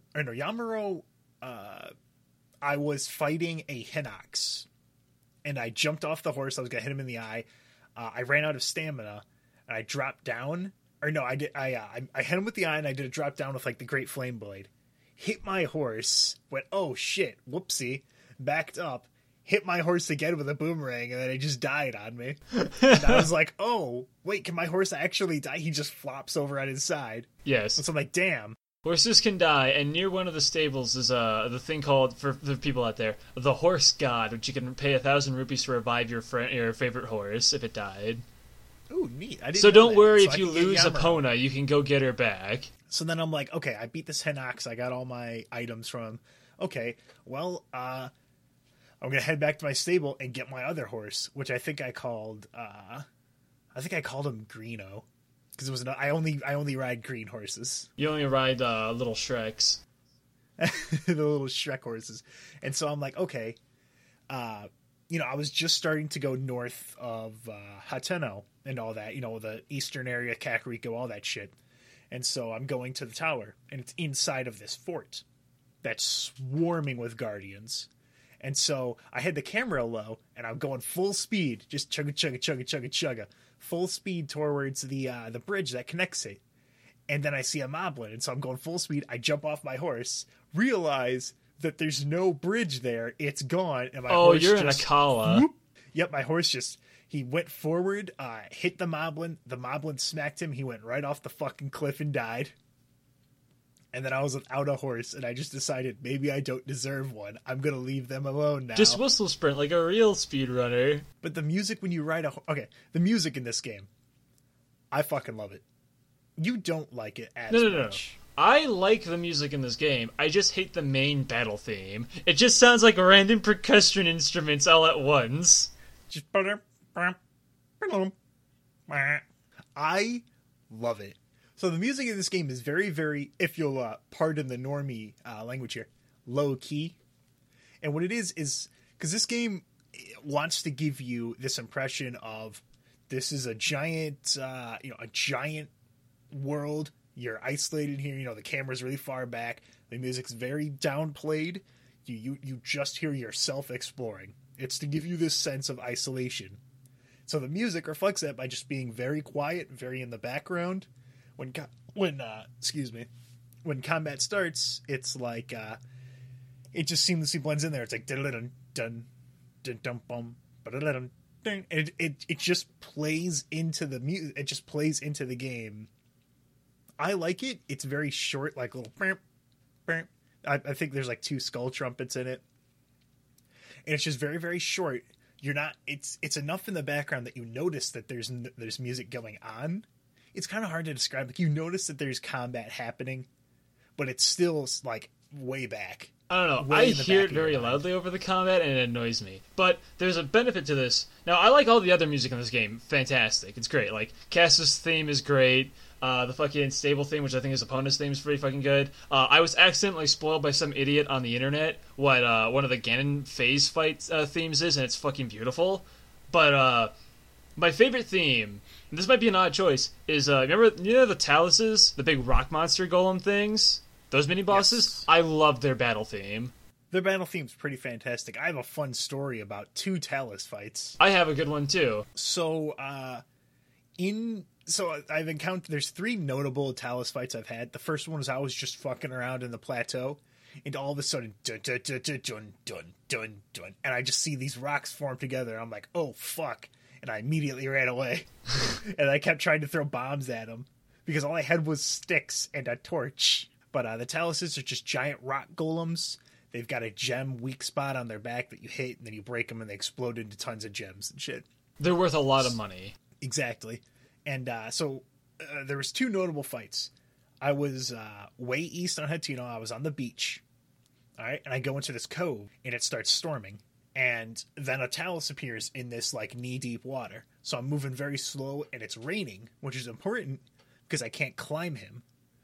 I was fighting a Hinox. And I jumped off the horse. I was going to hit him in the eye. I ran out of stamina, and I dropped down. Or no, I hit him with the eye, and I did a drop down with, like, the Great Flame Blade. Hit my horse, went, oh, shit, whoopsie, backed up. Hit my horse again with a boomerang, and then it just died on me. And I was like, oh, wait, can my horse actually die? He just flops over on his side. Yes. And so I'm like, damn. Horses can die, and near one of the stables is the thing called, for the people out there, the Horse God, which you can pay 1,000 rupees to revive your favorite horse if it died. Ooh, neat. I didn't So know don't that. worry So if I you can get lose Yamaro. Epona, you can go get her back. So then I'm like, okay, I beat this Hinox. I got all my items from him. Okay, well, I'm gonna head back to my stable and get my other horse, which I think I called him Greeno, because it was I only ride green horses, You only ride little Shreks. the little Shrek horses, and so I'm like, okay, I was just starting to go north of Hateno and all that, the eastern area, Kakariko, all that shit, and so I'm going to the tower, and it's inside of this fort that's swarming with guardians. And so I had the camera low, and I'm going full speed, just chugga chugga chugga chugga chugga, full speed towards the bridge that connects it. And then I see a moblin, and so I'm going full speed. I jump off my horse, realize that there's no bridge there; it's gone. And my horse You're just, in Akala. whoop. Yep, my horse he went forward, hit the moblin. The moblin smacked him. He went right off the fucking cliff and died. And then I was without a horse, and I just decided maybe I don't deserve one. I'm going to leave them alone now. Just whistle sprint like a real speedrunner. But the music when you ride the music in this game, I fucking love it. You don't like it as No. much. I like the music in this game. I just hate the main battle theme. It just sounds like random percussion instruments all at once. Just I love it. So the music in this game is very, very, if you'll pardon the normie language here, low key. And what it is because this game wants to give you this impression of this is a giant, a giant world. You're isolated here. You know, the camera's really far back. The music's very downplayed. You just hear yourself exploring. It's to give you this sense of isolation. So the music reflects that by just being very quiet, very in the background. When combat starts, it's like it just seamlessly blends in there. It's like dun dun dun dun dun bum dun. It just plays into the music. It just plays into the game. I like it. It's very short, like little. I think there's like 2 skull trumpets in it, and it's just very, very short. You're not. It's enough in the background that you notice that there's music going on. It's kind of hard to describe. Like, you notice that there's combat happening, but it's still like way back. I don't know. I hear it very loudly over the combat, and it annoys me. But there's a benefit to this. Now, I like all the other music in this game. Fantastic. It's great. Like, Cass's theme is great. The fucking stable theme, which I think is Epona's theme, is pretty fucking good. I was accidentally spoiled by some idiot on the internet what one of the Ganon phase fight themes is, and it's fucking beautiful. But my favorite theme, and this might be an odd choice, is remember the Taluses, the big rock monster golem things? Those mini bosses, yes. I love their battle theme. Their battle theme's pretty fantastic. I have a fun story about 2 Talus fights. I have a good one too. So, I've encountered, there's 3 notable Talus fights I've had. The first one was I was just fucking around in the plateau, and all of a sudden, dun dun dun dun dun dun dun dun, and I just see these rocks form together, and I'm like, oh fuck, and I immediately ran away, and I kept trying to throw bombs at them, because all I had was sticks and a torch. But the Taluses are just giant rock golems. They've got a gem weak spot on their back that you hit, and then you break them, and they explode into tons of gems and shit. They're worth a lot of money. Exactly. And so there was 2 notable fights. I was way east on Hateno. I was on the beach. All right, and I go into this cove, and it starts storming. And then a Talus appears in this like knee-deep water. So I'm moving very slow, and it's raining, which is important because I can't climb him.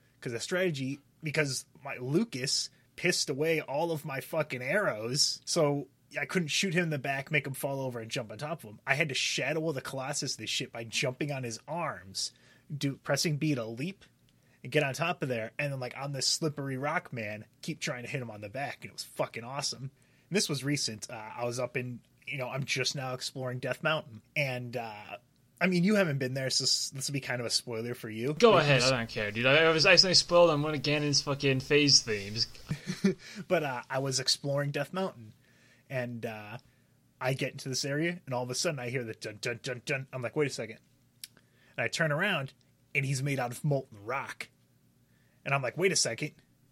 Because my Lucas pissed away all of my fucking arrows, so I couldn't shoot him in the back, make him fall over, and jump on top of him. I had to Shadow of the Colossus this shit by jumping on his arms, pressing B to leap, and get on top of there, and then like on this slippery rock man, keep trying to hit him on the back, and it was fucking awesome. And this was recent. I was up in, I'm just now exploring Death Mountain, and I mean, you haven't been there, so this will be kind of a spoiler for you. Go ahead, I don't care, dude. I was accidentally spoiled on one of Ganon's fucking phase themes. But I was exploring Death Mountain, and I get into this area, and all of a sudden I hear the dun dun dun dun. I'm like, wait a second. And I turn around, and he's made out of molten rock. And I'm like, wait a second.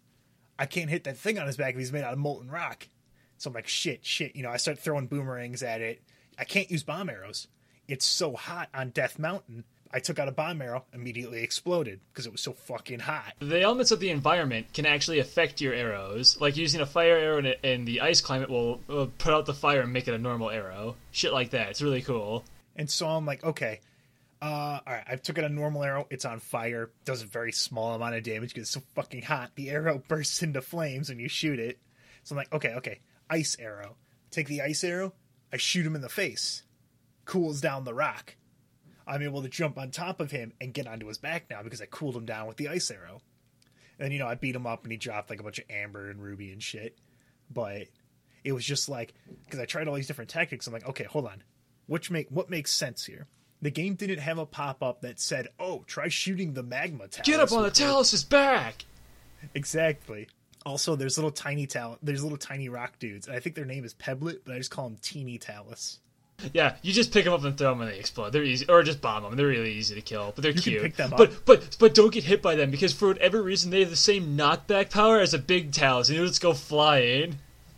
I can't hit that thing on his back if he's made out of molten rock. So I'm like, shit. I start throwing boomerangs at it. I can't use bomb arrows. It's so hot on Death Mountain. I took out a bomb arrow, immediately exploded because it was so fucking hot. The elements of the environment can actually affect your arrows. Like using a fire arrow in the ice climate will put out the fire and make it a normal arrow. Shit like that. It's really cool. And so I'm like, okay, all right, I took out a normal arrow. It's on fire. Does a very small amount of damage because it's so fucking hot. The arrow bursts into flames when you shoot it. So I'm like, okay, ice arrow. Take the ice arrow. I shoot him in the face. Cools down the rock. I'm able to jump on top of him and get onto his back now because I cooled him down with the ice arrow. And then, I beat him up and he dropped like a bunch of amber and ruby and shit. But it was just like, because I tried all these different tactics, I'm like, okay, hold on. What makes sense here? The game didn't have a pop-up that said, oh, try shooting the magma talus. Get up on the Talus's back! Exactly. Also, there's little tiny rock dudes. And I think their name is Peblet, but I just call them Teeny Talus. Yeah, you just pick them up and throw them and they explode. They're easy, or just bomb them. They're really easy to kill, but they're cute. You can pick them up. But don't get hit by them because for whatever reason they have the same knockback power as a big Talus, and you just go flying.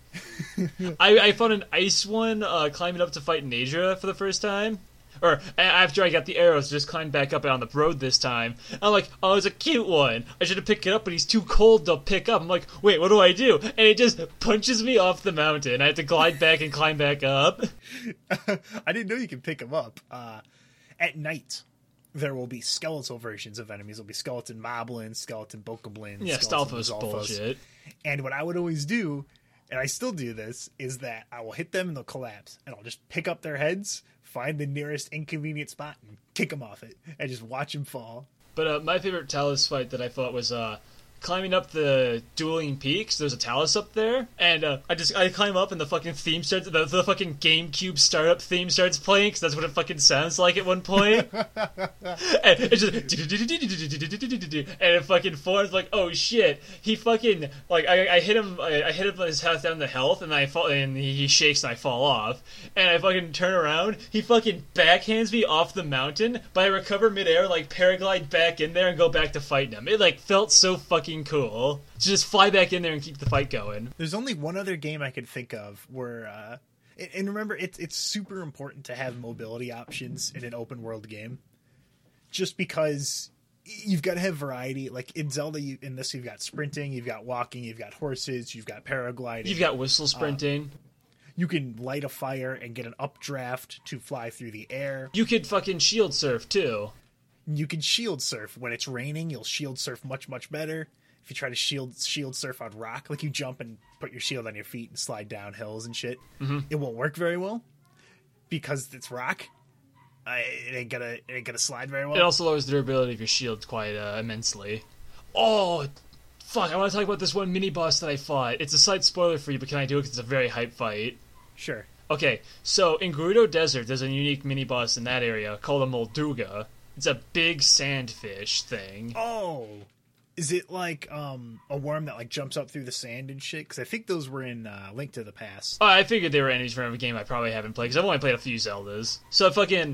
I found an ice one climbing up to fight Nadra for the first time. Or after I got the arrows, just climbed back up on the road this time. I'm like, oh, it's a cute one. I should have picked it up, but he's too cold to pick up. I'm like, wait, what do I do? And it just punches me off the mountain. I have to glide back and climb back up. I didn't know you could pick them up. At night, there will be skeletal versions of enemies. There'll be skeleton moblins, skeleton bokoblins. Yeah, Stalfos bullshit. And what I would always do, and I still do this, is that I will hit them and they'll collapse. And I'll just pick up their heads, find the nearest inconvenient spot, and kick them off it. And just watch them fall. But my favorite Talus fight that I thought was climbing up the dueling peaks. There's a Talus up there, and I climb up, and the fucking theme starts. The fucking GameCube startup theme starts playing, because that's what it fucking sounds like at one point. And it's just and it fucking forms like, oh shit, he fucking like I hit him his half down the health, and I fall, and he shakes, and I fall off, and I fucking turn around, he fucking backhands me off the mountain, but I recover midair, like paraglide back in there and go back to fighting him. It like felt so fucking cool to just fly back in there and keep the fight going. There's only one other game I could think of where, and remember, it's super important to have mobility options in an open world game, just because you've got to have variety. Like in Zelda, in this, you've got sprinting, you've got walking, you've got horses, you've got paragliding, you've got whistle sprinting. You can light a fire and get an updraft to fly through the air. You could fucking shield surf too. You can shield surf. When it's raining, you'll shield surf much, much better. If you try to shield surf on rock, like you jump and put your shield on your feet and slide down hills and shit, It won't work very well because it's rock. It ain't gonna slide very well. It also lowers the durability of your shield quite immensely. Oh, fuck! I want to talk about this one mini boss that I fought. It's a slight spoiler for you, but can I do it? Because it's a very hype fight. Sure. Okay, so in Gerudo Desert, there's a unique mini boss in that area called a Molduga. It's a big sandfish thing. Oh. Is it like a worm that like jumps up through the sand and shit? Because I think those were in Link to the Past. Oh, I figured they were enemies from every game I probably haven't played, because I've only played a few Zeldas. So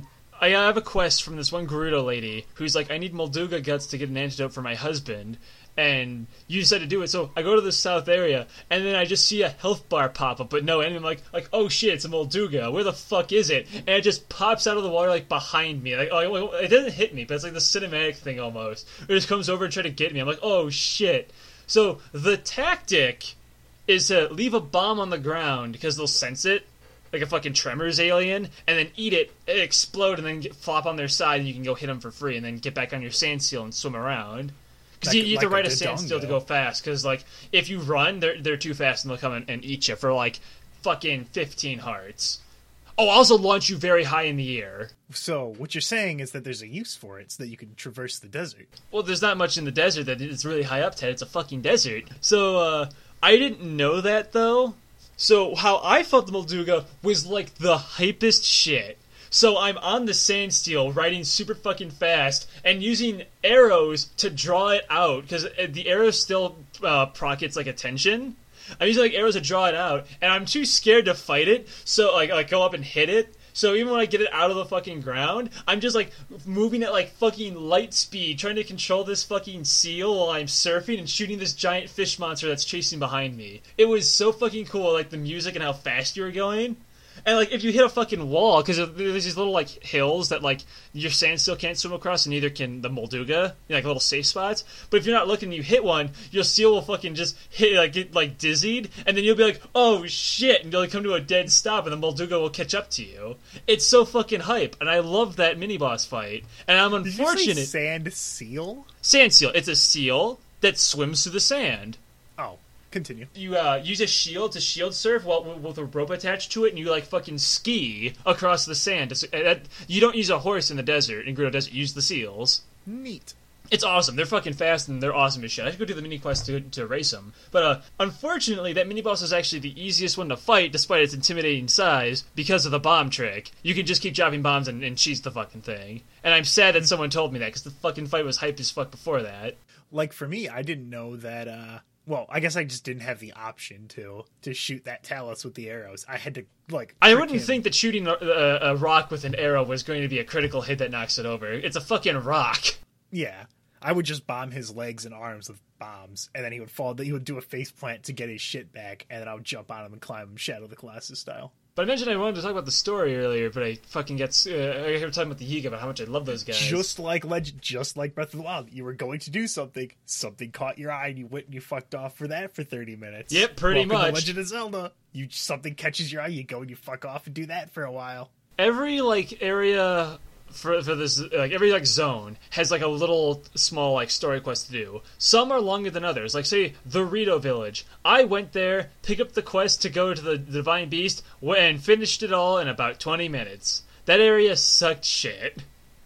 I have a quest from this one Gerudo lady who's like, I need Molduga guts to get an antidote for my husband. And you said to do it, so I go to the south area, and then I just see a health bar pop up, but no enemy. I'm like, oh shit, it's a Molduga. Where the fuck is it? And it just pops out of the water, like, behind me. Like, oh, it doesn't hit me, but it's like the cinematic thing almost. It just comes over and try to get me. I'm like, oh shit. So the tactic is to leave a bomb on the ground, because they'll sense it, like a fucking Tremors alien, and then eat it, explode, and then flop on their side, and you can go hit them for free, and then get back on your sand seal and swim around. Because you have to ride a standstill to go fast, because, like, if you run, they're too fast, and they'll come and eat you for, like, fucking 15 hearts. Oh, I'll also launch you very high in the air. So, what you're saying is that there's a use for it, so that you can traverse the desert. Well, there's not much in the desert that it's really high up, Ted. It's a fucking desert. So, I didn't know that, though. So, how I felt the Molduga was, like, the hypest shit. So I'm on the sand steel, riding super fucking fast, and using arrows to draw it out, because the arrows still proc its, like, attention. I'm using, like, arrows to draw it out, and I'm too scared to fight it, so, like go up and hit it. So even when I get it out of the fucking ground, I'm just, like, moving at, like, fucking light speed, trying to control this fucking seal while I'm surfing and shooting this giant fish monster that's chasing behind me. It was so fucking cool, like, the music and how fast you were going. And, like, if you hit a fucking wall, because there's these little, like, hills that, like, your sand still can't swim across, and neither can the Molduga, like, little safe spots. But if you're not looking and you hit one, your seal will fucking just hit, like, get, like, dizzied, and then you'll be like, oh, shit, and you'll, like, come to a dead stop, and the Molduga will catch up to you. It's so fucking hype, and I love that mini-boss fight. And I'm unfortunate... Did you say sand seal? Sand seal. It's a seal that swims through the sand. Oh. Continue. You use a shield to shield surf with a rope attached to it, and you, like, fucking ski across the sand. You don't use a horse in the desert, in Gerudo Desert. You use the seals. Neat. It's awesome. They're fucking fast, and they're awesome as shit. I should go do the mini-quest to race them. But, unfortunately, that mini-boss is actually the easiest one to fight, despite its intimidating size, because of the bomb trick. You can just keep dropping bombs and cheese the fucking thing. And I'm sad that someone told me that, because the fucking fight was hype as fuck before that. Like, for me, I didn't know that, well, I guess I just didn't have the option to shoot that Talus with the arrows. I had to, like... I wouldn't think that shooting a rock with an arrow was going to be a critical hit that knocks it over. It's a fucking rock. Yeah. I would just bomb his legs and arms with bombs, and then he would fall. He would do a face plant to get his shit back, and then I would jump on him and climb him Shadow of the Colossus style. But I mentioned I wanted to talk about the story earlier, but I fucking I hear talking about the Yiga about how much I love those guys. Just like Breath of the Wild, you were going to do something caught your eye, and you went and you fucked off for that for 30 minutes. Yep, pretty Welcome much. to Legend of Zelda. Something catches your eye, you go and you fuck off and do that for a while. Every, like, area for this, like, every, like, zone has, like, a little small, like, story quest to do. Some are longer than others. Like, say, the Rito Village. I went there, picked up the quest to go to the Divine Beast, and finished it all in about 20 minutes. That area sucked shit.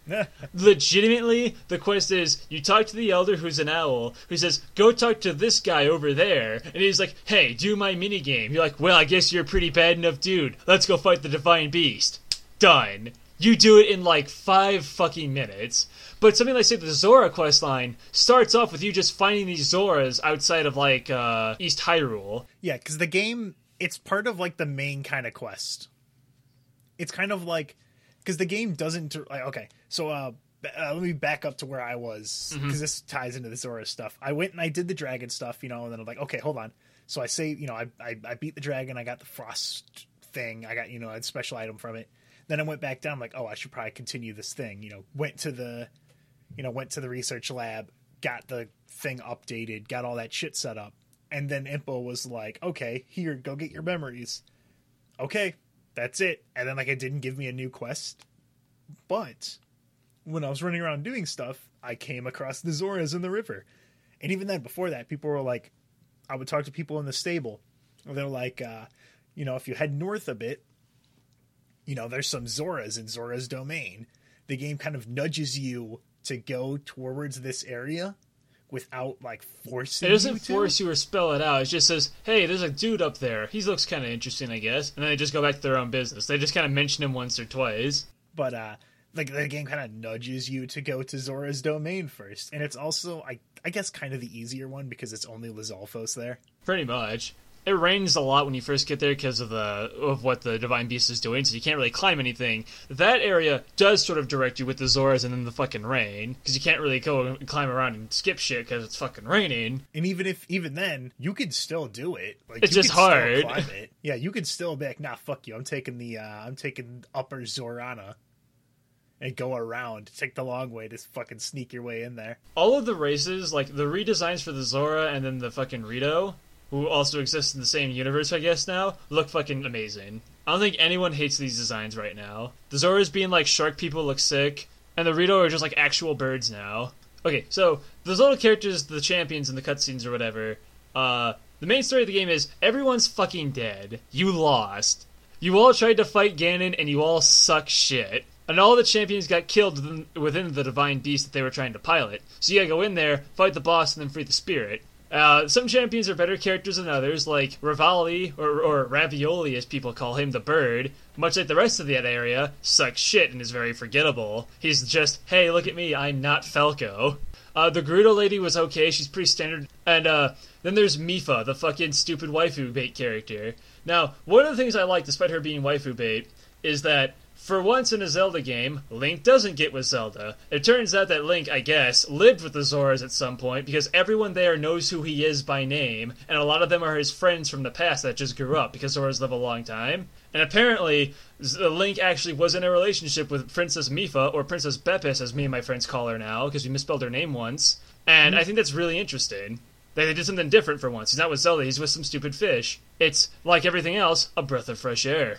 Legitimately, the quest is you talk to the elder who's an owl, who says, go talk to this guy over there. And he's like, hey, do my minigame. You're like, well, I guess you're a pretty bad enough dude. Let's go fight the Divine Beast. Done. You do it in like 5 fucking minutes. But something like, say, the Zora questline starts off with you just finding these Zoras outside of like East Hyrule. Yeah, because the game, it's part of like the main kind of quest. It's kind of like, because the game doesn't, like, okay, so let me back up to where I was, because this ties into the Zora stuff. I went and I did the dragon stuff, and then I'm like, okay, hold on. So I say, I beat the dragon, I got the frost thing, I got, a special item from it. Then I went back down, I'm like, oh, I should probably continue this thing, went to the research lab, got the thing updated, got all that shit set up. And then Impa was like, okay, here, go get your memories. Okay, that's it. And then, it didn't give me a new quest. But when I was running around doing stuff, I came across the Zoras in the river. And even then, before that, people were like, I would talk to people in the stable. They're like, if you head north a bit, there's some Zoras in Zora's domain. The game kind of nudges you to go towards this area without forcing you to. It doesn't force you or spell it out. It just says, hey, there's a dude up there. He looks kind of interesting, I guess. And then they just go back to their own business. They just kind of mention him once or twice. But the game kind of nudges you to go to Zora's domain first. And it's also, I guess, kind of the easier one because it's only Lizalfos there. Pretty much. It rains a lot when you first get there because of what the Divine Beast is doing, so you can't really climb anything. That area does sort of direct you with the Zoras and then the fucking rain, because you can't really go and climb around and skip shit because it's fucking raining. And even then, you could still do it. It's just hard. Climb it. Yeah, you could still be like, nah, fuck you. I'm taking Upper Zorana and go around. Take the long way to fucking sneak your way in there. All of the races, the redesigns for the Zora and then the fucking Rito, who also exists in the same universe, I guess, now, look fucking amazing. I don't think anyone hates these designs right now. The Zoras being shark people look sick, and the Rito are just actual birds now. Okay, so, those little characters, the champions in the cutscenes or whatever, the main story of the game is, everyone's fucking dead. You lost. You all tried to fight Ganon, and you all suck shit. And all the champions got killed within the Divine Beast that they were trying to pilot. So you gotta go in there, fight the boss, and then free the spirit. Some champions are better characters than others, like Rivali, or Ravioli as people call him, the bird, much like the rest of that area, sucks shit and is very forgettable. He's just, hey, look at me, I'm not Falco. The Gerudo lady was okay, she's pretty standard. And then there's Mipha, the fucking stupid waifu bait character. Now, one of the things I like, despite her being waifu bait, is that for once in a Zelda game, Link doesn't get with Zelda. It turns out that Link, I guess, lived with the Zoras at some point because everyone there knows who he is by name, and a lot of them are his friends from the past that just grew up because Zoras live a long time. And apparently, Link actually was in a relationship with Princess Mipha, or Princess Bepis, as me and my friends call her now, because we misspelled her name once. And I think that's really interesting. They did something different for once. He's not with Zelda, he's with some stupid fish. It's, like everything else, a breath of fresh air.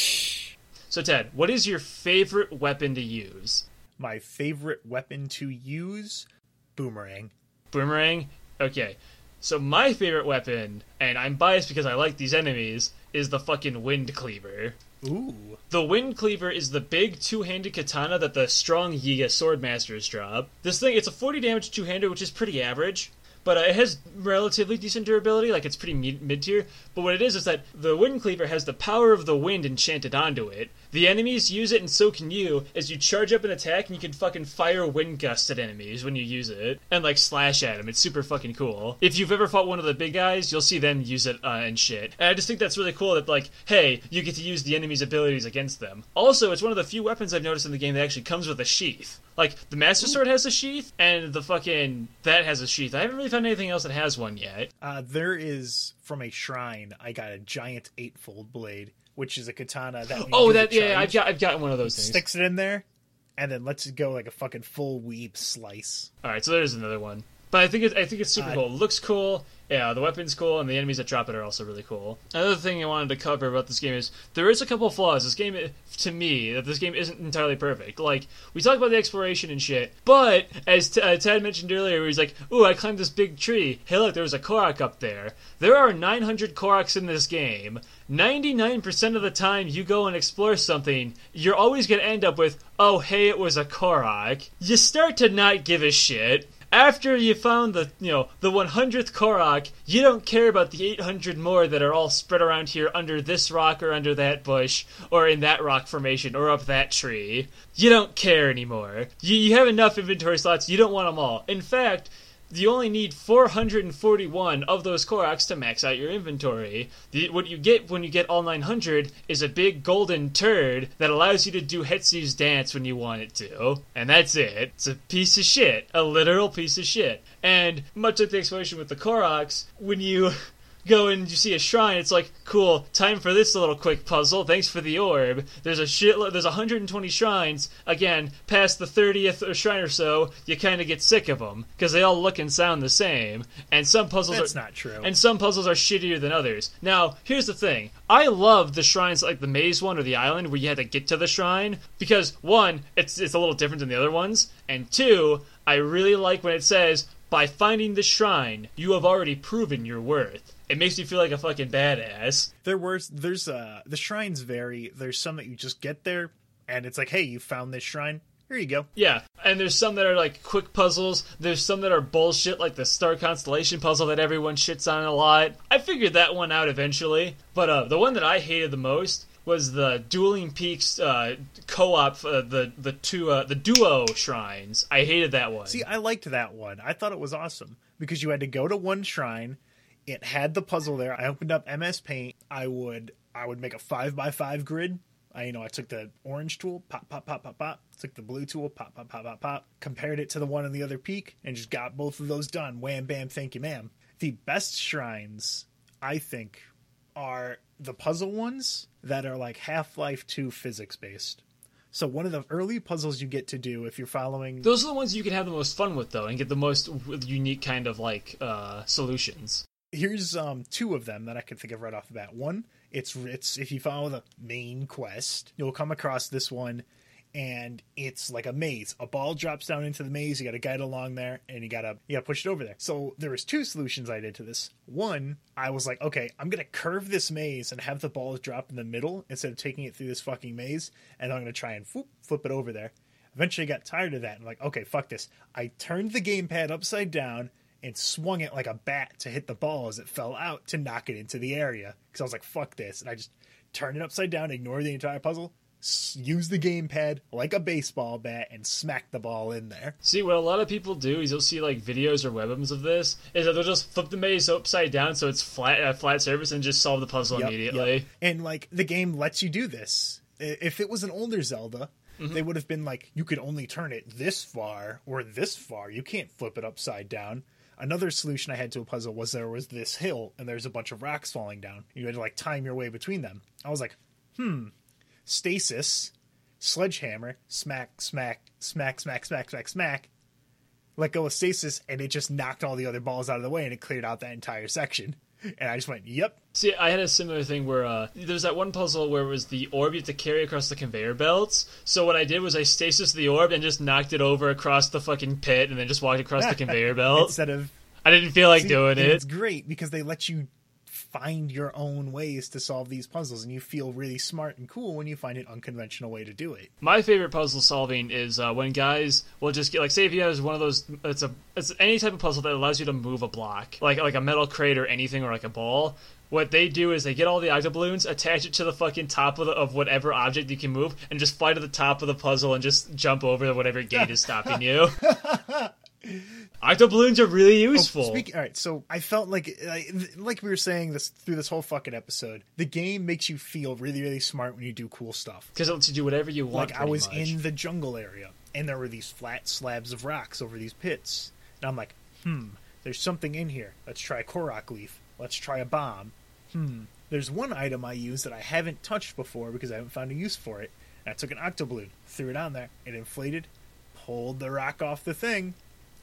So, Ted, what is your favorite weapon to use? My favorite weapon to use? Boomerang. Boomerang? Okay. So my favorite weapon, and I'm biased because I like these enemies, is the fucking Wind Cleaver. Ooh. The Wind Cleaver is the big two-handed katana that the strong Yiga Swordmasters drop. This thing, it's a 40 damage two-hander, which is pretty average. But it has relatively decent durability, it's pretty mid-tier. But what it is that the Wind Cleaver has the power of the wind enchanted onto it. The enemies use it, and so can you, as you charge up an attack, and you can fucking fire wind gusts at enemies when you use it. And, slash at them. It's super fucking cool. If you've ever fought one of the big guys, you'll see them use it and shit. And I just think that's really cool that, hey, you get to use the enemy's abilities against them. Also, it's one of the few weapons I've noticed in the game that actually comes with a sheath. The Master Sword has a sheath, and the fucking... that has a sheath. I haven't really found anything else that has one yet. There is, from a shrine, I got a giant 8-fold blade, which is a katana that... I've gotten one of those things. Sticks it in there, and then lets it go like a fucking full weeb slice. Alright, so there's another one. But I think it's super cool. It looks cool. Yeah, the weapon's cool, and the enemies that drop it are also really cool. Another thing I wanted to cover about this game is there is a couple flaws. This game, to me, that this game isn't entirely perfect. Like, we talk about the exploration and shit, but as Ted mentioned earlier, he's like, "Ooh, I climbed this big tree. Hey, look, there was a Korok up there." There are 900 Koroks in this game. 99% of the time you go and explore something, you're always going to end up with, "Oh, hey, it was a Korok." You start to not give a shit. After you found the 100th Korok, you don't care about the 800 more that are all spread around here under this rock or under that bush or in that rock formation or up that tree. You don't care anymore. You have enough inventory slots, you don't want them all. In fact, you only need 441 of those Koroks to max out your inventory. What you get when you get all 900 is a big golden turd that allows you to do Hetsu's dance when you want it to. And that's it. It's a piece of shit. A literal piece of shit. And much like the exploration with the Koroks, when you go and you see a shrine, it's like, cool, time for this little quick puzzle, thanks for the orb. There's there's 120 shrines. Again, past the 30th shrine or so, you kind of get sick of them, because they all look and sound the same, and some puzzles That's not true. And some puzzles are shittier than others. Now, here's the thing. I love the shrines like the maze one or the island where you had to get to the shrine, because one, it's a little different than the other ones, and two, I really like when it says, by finding the shrine, you have already proven your worth. It makes me feel like a fucking badass. The shrines vary. There's some that you just get there, and it's like, hey, you found this shrine. Here you go. Yeah, and there's some that are like quick puzzles. There's some that are bullshit, like the Star Constellation puzzle that everyone shits on a lot. I figured that one out eventually. But the one that I hated the most was the Dueling Peaks co-op, the duo shrines. I hated that one. See, I liked that one. I thought it was awesome because you had to go to one shrine. It had the puzzle there. I opened up MS Paint. I would make a 5x5 grid. I took the orange tool, pop, pop, pop, pop, pop. Took the blue tool, pop, pop, pop, pop, pop. Compared it to the one on the other peak, and just got both of those done. Wham, bam, thank you, ma'am. The best shrines, I think, are the puzzle ones that are like Half-Life 2 physics-based. So one of the early puzzles you get to do if you're following... Those are the ones you can have the most fun with, though, and get the most unique kind of, like, solutions. Here's two of them that I can think of right off the bat. One, it's if you follow the main quest, you'll come across this one, and it's like a maze. A ball drops down into the maze, you gotta guide along there, and you gotta push it over there. So there was two solutions I did to this. One, I was like, okay, I'm gonna curve this maze and have the balls drop in the middle instead of taking it through this fucking maze, and I'm gonna try and flip it over there. Eventually I got tired of that, and like, okay, fuck this. I turned the gamepad upside down and swung it like a bat to hit the ball as it fell out to knock it into the area. Because I was like, fuck this. And I just turned it upside down, ignored the entire puzzle, use the gamepad like a baseball bat, and smack the ball in there. See, what a lot of people do is you'll see like videos or webums of this, is that they'll just flip the maze upside down so it's flat surface and just solve the puzzle immediately. Yep. And like the game lets you do this. If it was an older Zelda, they would have been like, you could only turn it this far or this far. You can't flip it upside down. Another solution I had to a puzzle was there was this hill and there's a bunch of rocks falling down. You had to like time your way between them. I was like, stasis, sledgehammer, smack, smack, smack, smack, smack, smack, smack. Let go of stasis, and it just knocked all the other balls out of the way, and it cleared out that entire section. And I just went, yep. See, I had a similar thing where there's that one puzzle where it was the orb you have to carry across the conveyor belts. So what I did was I stasis the orb and just knocked it over across the fucking pit and then just walked across the conveyor belt. Instead of... I didn't feel like doing it. It's great because they let you find your own ways to solve these puzzles, and you feel really smart and cool when you find an unconventional way to do it. My favorite puzzle solving is when guys will just get, like, say if you have one of those, it's any type of puzzle that allows you to move a block, like a metal crate or anything, or like a ball. What they do is they get all the octoballoons, attach it to the fucking top of whatever object you can move, and just fly to the top of the puzzle and just jump over whatever gate is stopping you. Octoballoons are really useful. All right, so I felt like we were saying this through this whole fucking episode, the game makes you feel really, really smart when you do cool stuff. Because it lets you do whatever you want. Like I was in the jungle area, and there were these flat slabs of rocks over these pits, and I'm like, there's something in here. Let's try a Korok leaf. Let's try a bomb. There's one item I use that I haven't touched before because I haven't found a use for it. And I took an octoballoon, threw it on there, it inflated, pulled the rock off the thing,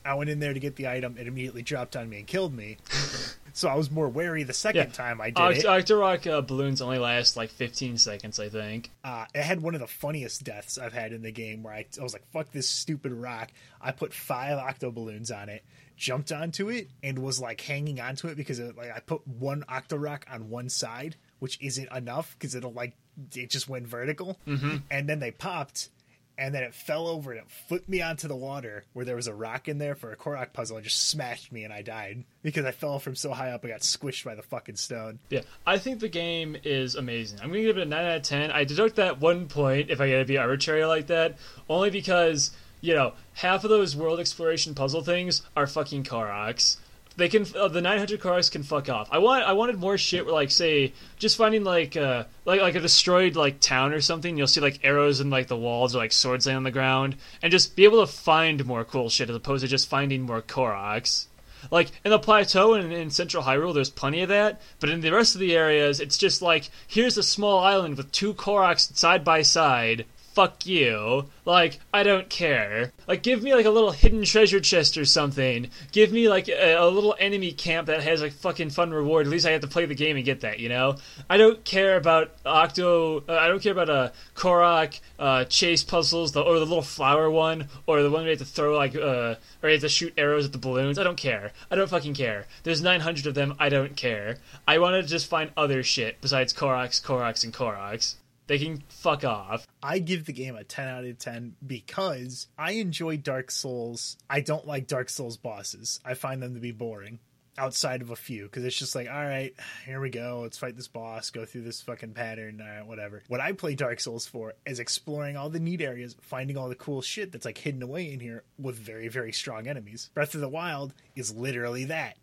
I went in there to get the item. It immediately dropped on me and killed me. So I was more wary the second time I did it. Octorok balloons only last like 15 seconds, I think. It had one of the funniest deaths I've had in the game where I was like, fuck this stupid rock. I put 5 octo balloons on it, jumped onto it, and was like hanging onto it because I put 1 Octorok on one side, which isn't enough because it just went vertical. Mm-hmm. And then they popped. And then it fell over and it flipped me onto the water where there was a rock in there for a Korok puzzle and just smashed me and I died because I fell from so high up I got squished by the fucking stone. Yeah, I think the game is amazing. I'm going to give it a 9 out of 10. I deduct that 1 point if I gotta be arbitrary like that, only because, half of those world exploration puzzle things are fucking Koroks. They can the 900 Koroks can fuck off. I wanted more shit where, like, say, just finding like a destroyed like town or something. You'll see like arrows in like the walls or like swords laying on the ground, and just be able to find more cool shit as opposed to just finding more Koroks. Like in the plateau and in Central Hyrule, there's plenty of that, but in the rest of the areas, it's just like, here's a small island with 2 Koroks side by side. Fuck you. Like, I don't care. Like, give me, like, a little hidden treasure chest or something. Give me, like, a little enemy camp that has, like, fucking fun reward. At least I have to play the game and get that, I don't care about I don't care about Korok chase puzzles, or the little flower one, or the one where you have to throw, like, or you have to shoot arrows at the balloons. I don't care. I don't fucking care. There's 900 of them. I don't care. I want to just find other shit besides Koroks, and Koroks. They can fuck off. I give the game a 10 out of 10 because I enjoy Dark Souls. I don't like Dark Souls bosses. I find them to be boring outside of a few because it's just like, all right, here we go. Let's fight this boss, go through this fucking pattern, all right, whatever. What I play Dark Souls for is exploring all the neat areas, finding all the cool shit that's like hidden away in here with very, very strong enemies. Breath of the Wild is literally that.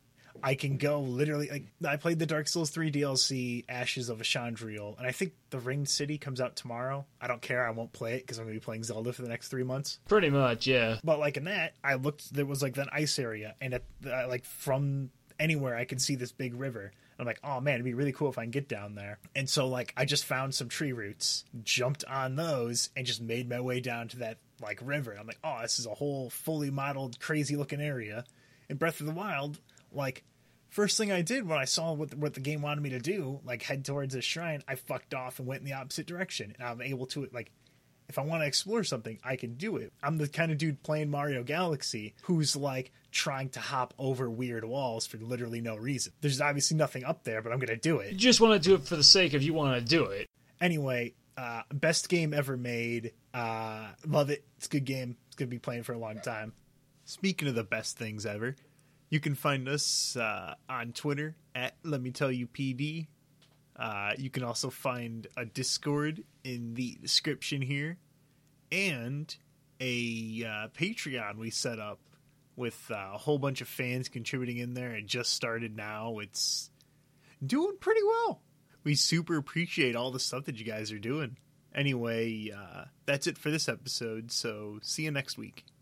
I can go literally, like, I played the Dark Souls 3 DLC, Ashes of Ashandriel, and I think the Ringed City comes out tomorrow. I don't care, I won't play it because I'm going to be playing Zelda for the next 3 months. Pretty much, yeah. But, like, in that, I looked, there was, like, that ice area, and, like, from anywhere I could see this big river. I'm like, oh, man, it'd be really cool if I can get down there. And so, like, I just found some tree roots, jumped on those, and just made my way down to that, like, river. I'm like, oh, this is a whole fully modeled, crazy-looking area. In Breath of the Wild, like, first thing I did when I saw what the game wanted me to do, like head towards a shrine, I fucked off and went in the opposite direction. And I'm able to, like, if I want to explore something, I can do it. I'm the kind of dude playing Mario Galaxy who's, like, trying to hop over weird walls for literally no reason. There's obviously nothing up there, but I'm going to do it. You just want to do it for the sake of you want to do it. Anyway, best game ever made. Love it. It's a good game. It's going to be playing for a long time. Speaking of the best things ever, you can find us on Twitter at LetMeTellYouPD. You can also find a Discord in the description here, and a Patreon we set up with a whole bunch of fans contributing in there. It just started now. It's doing pretty well. We super appreciate all the stuff that you guys are doing. Anyway, that's it for this episode, so see you next week.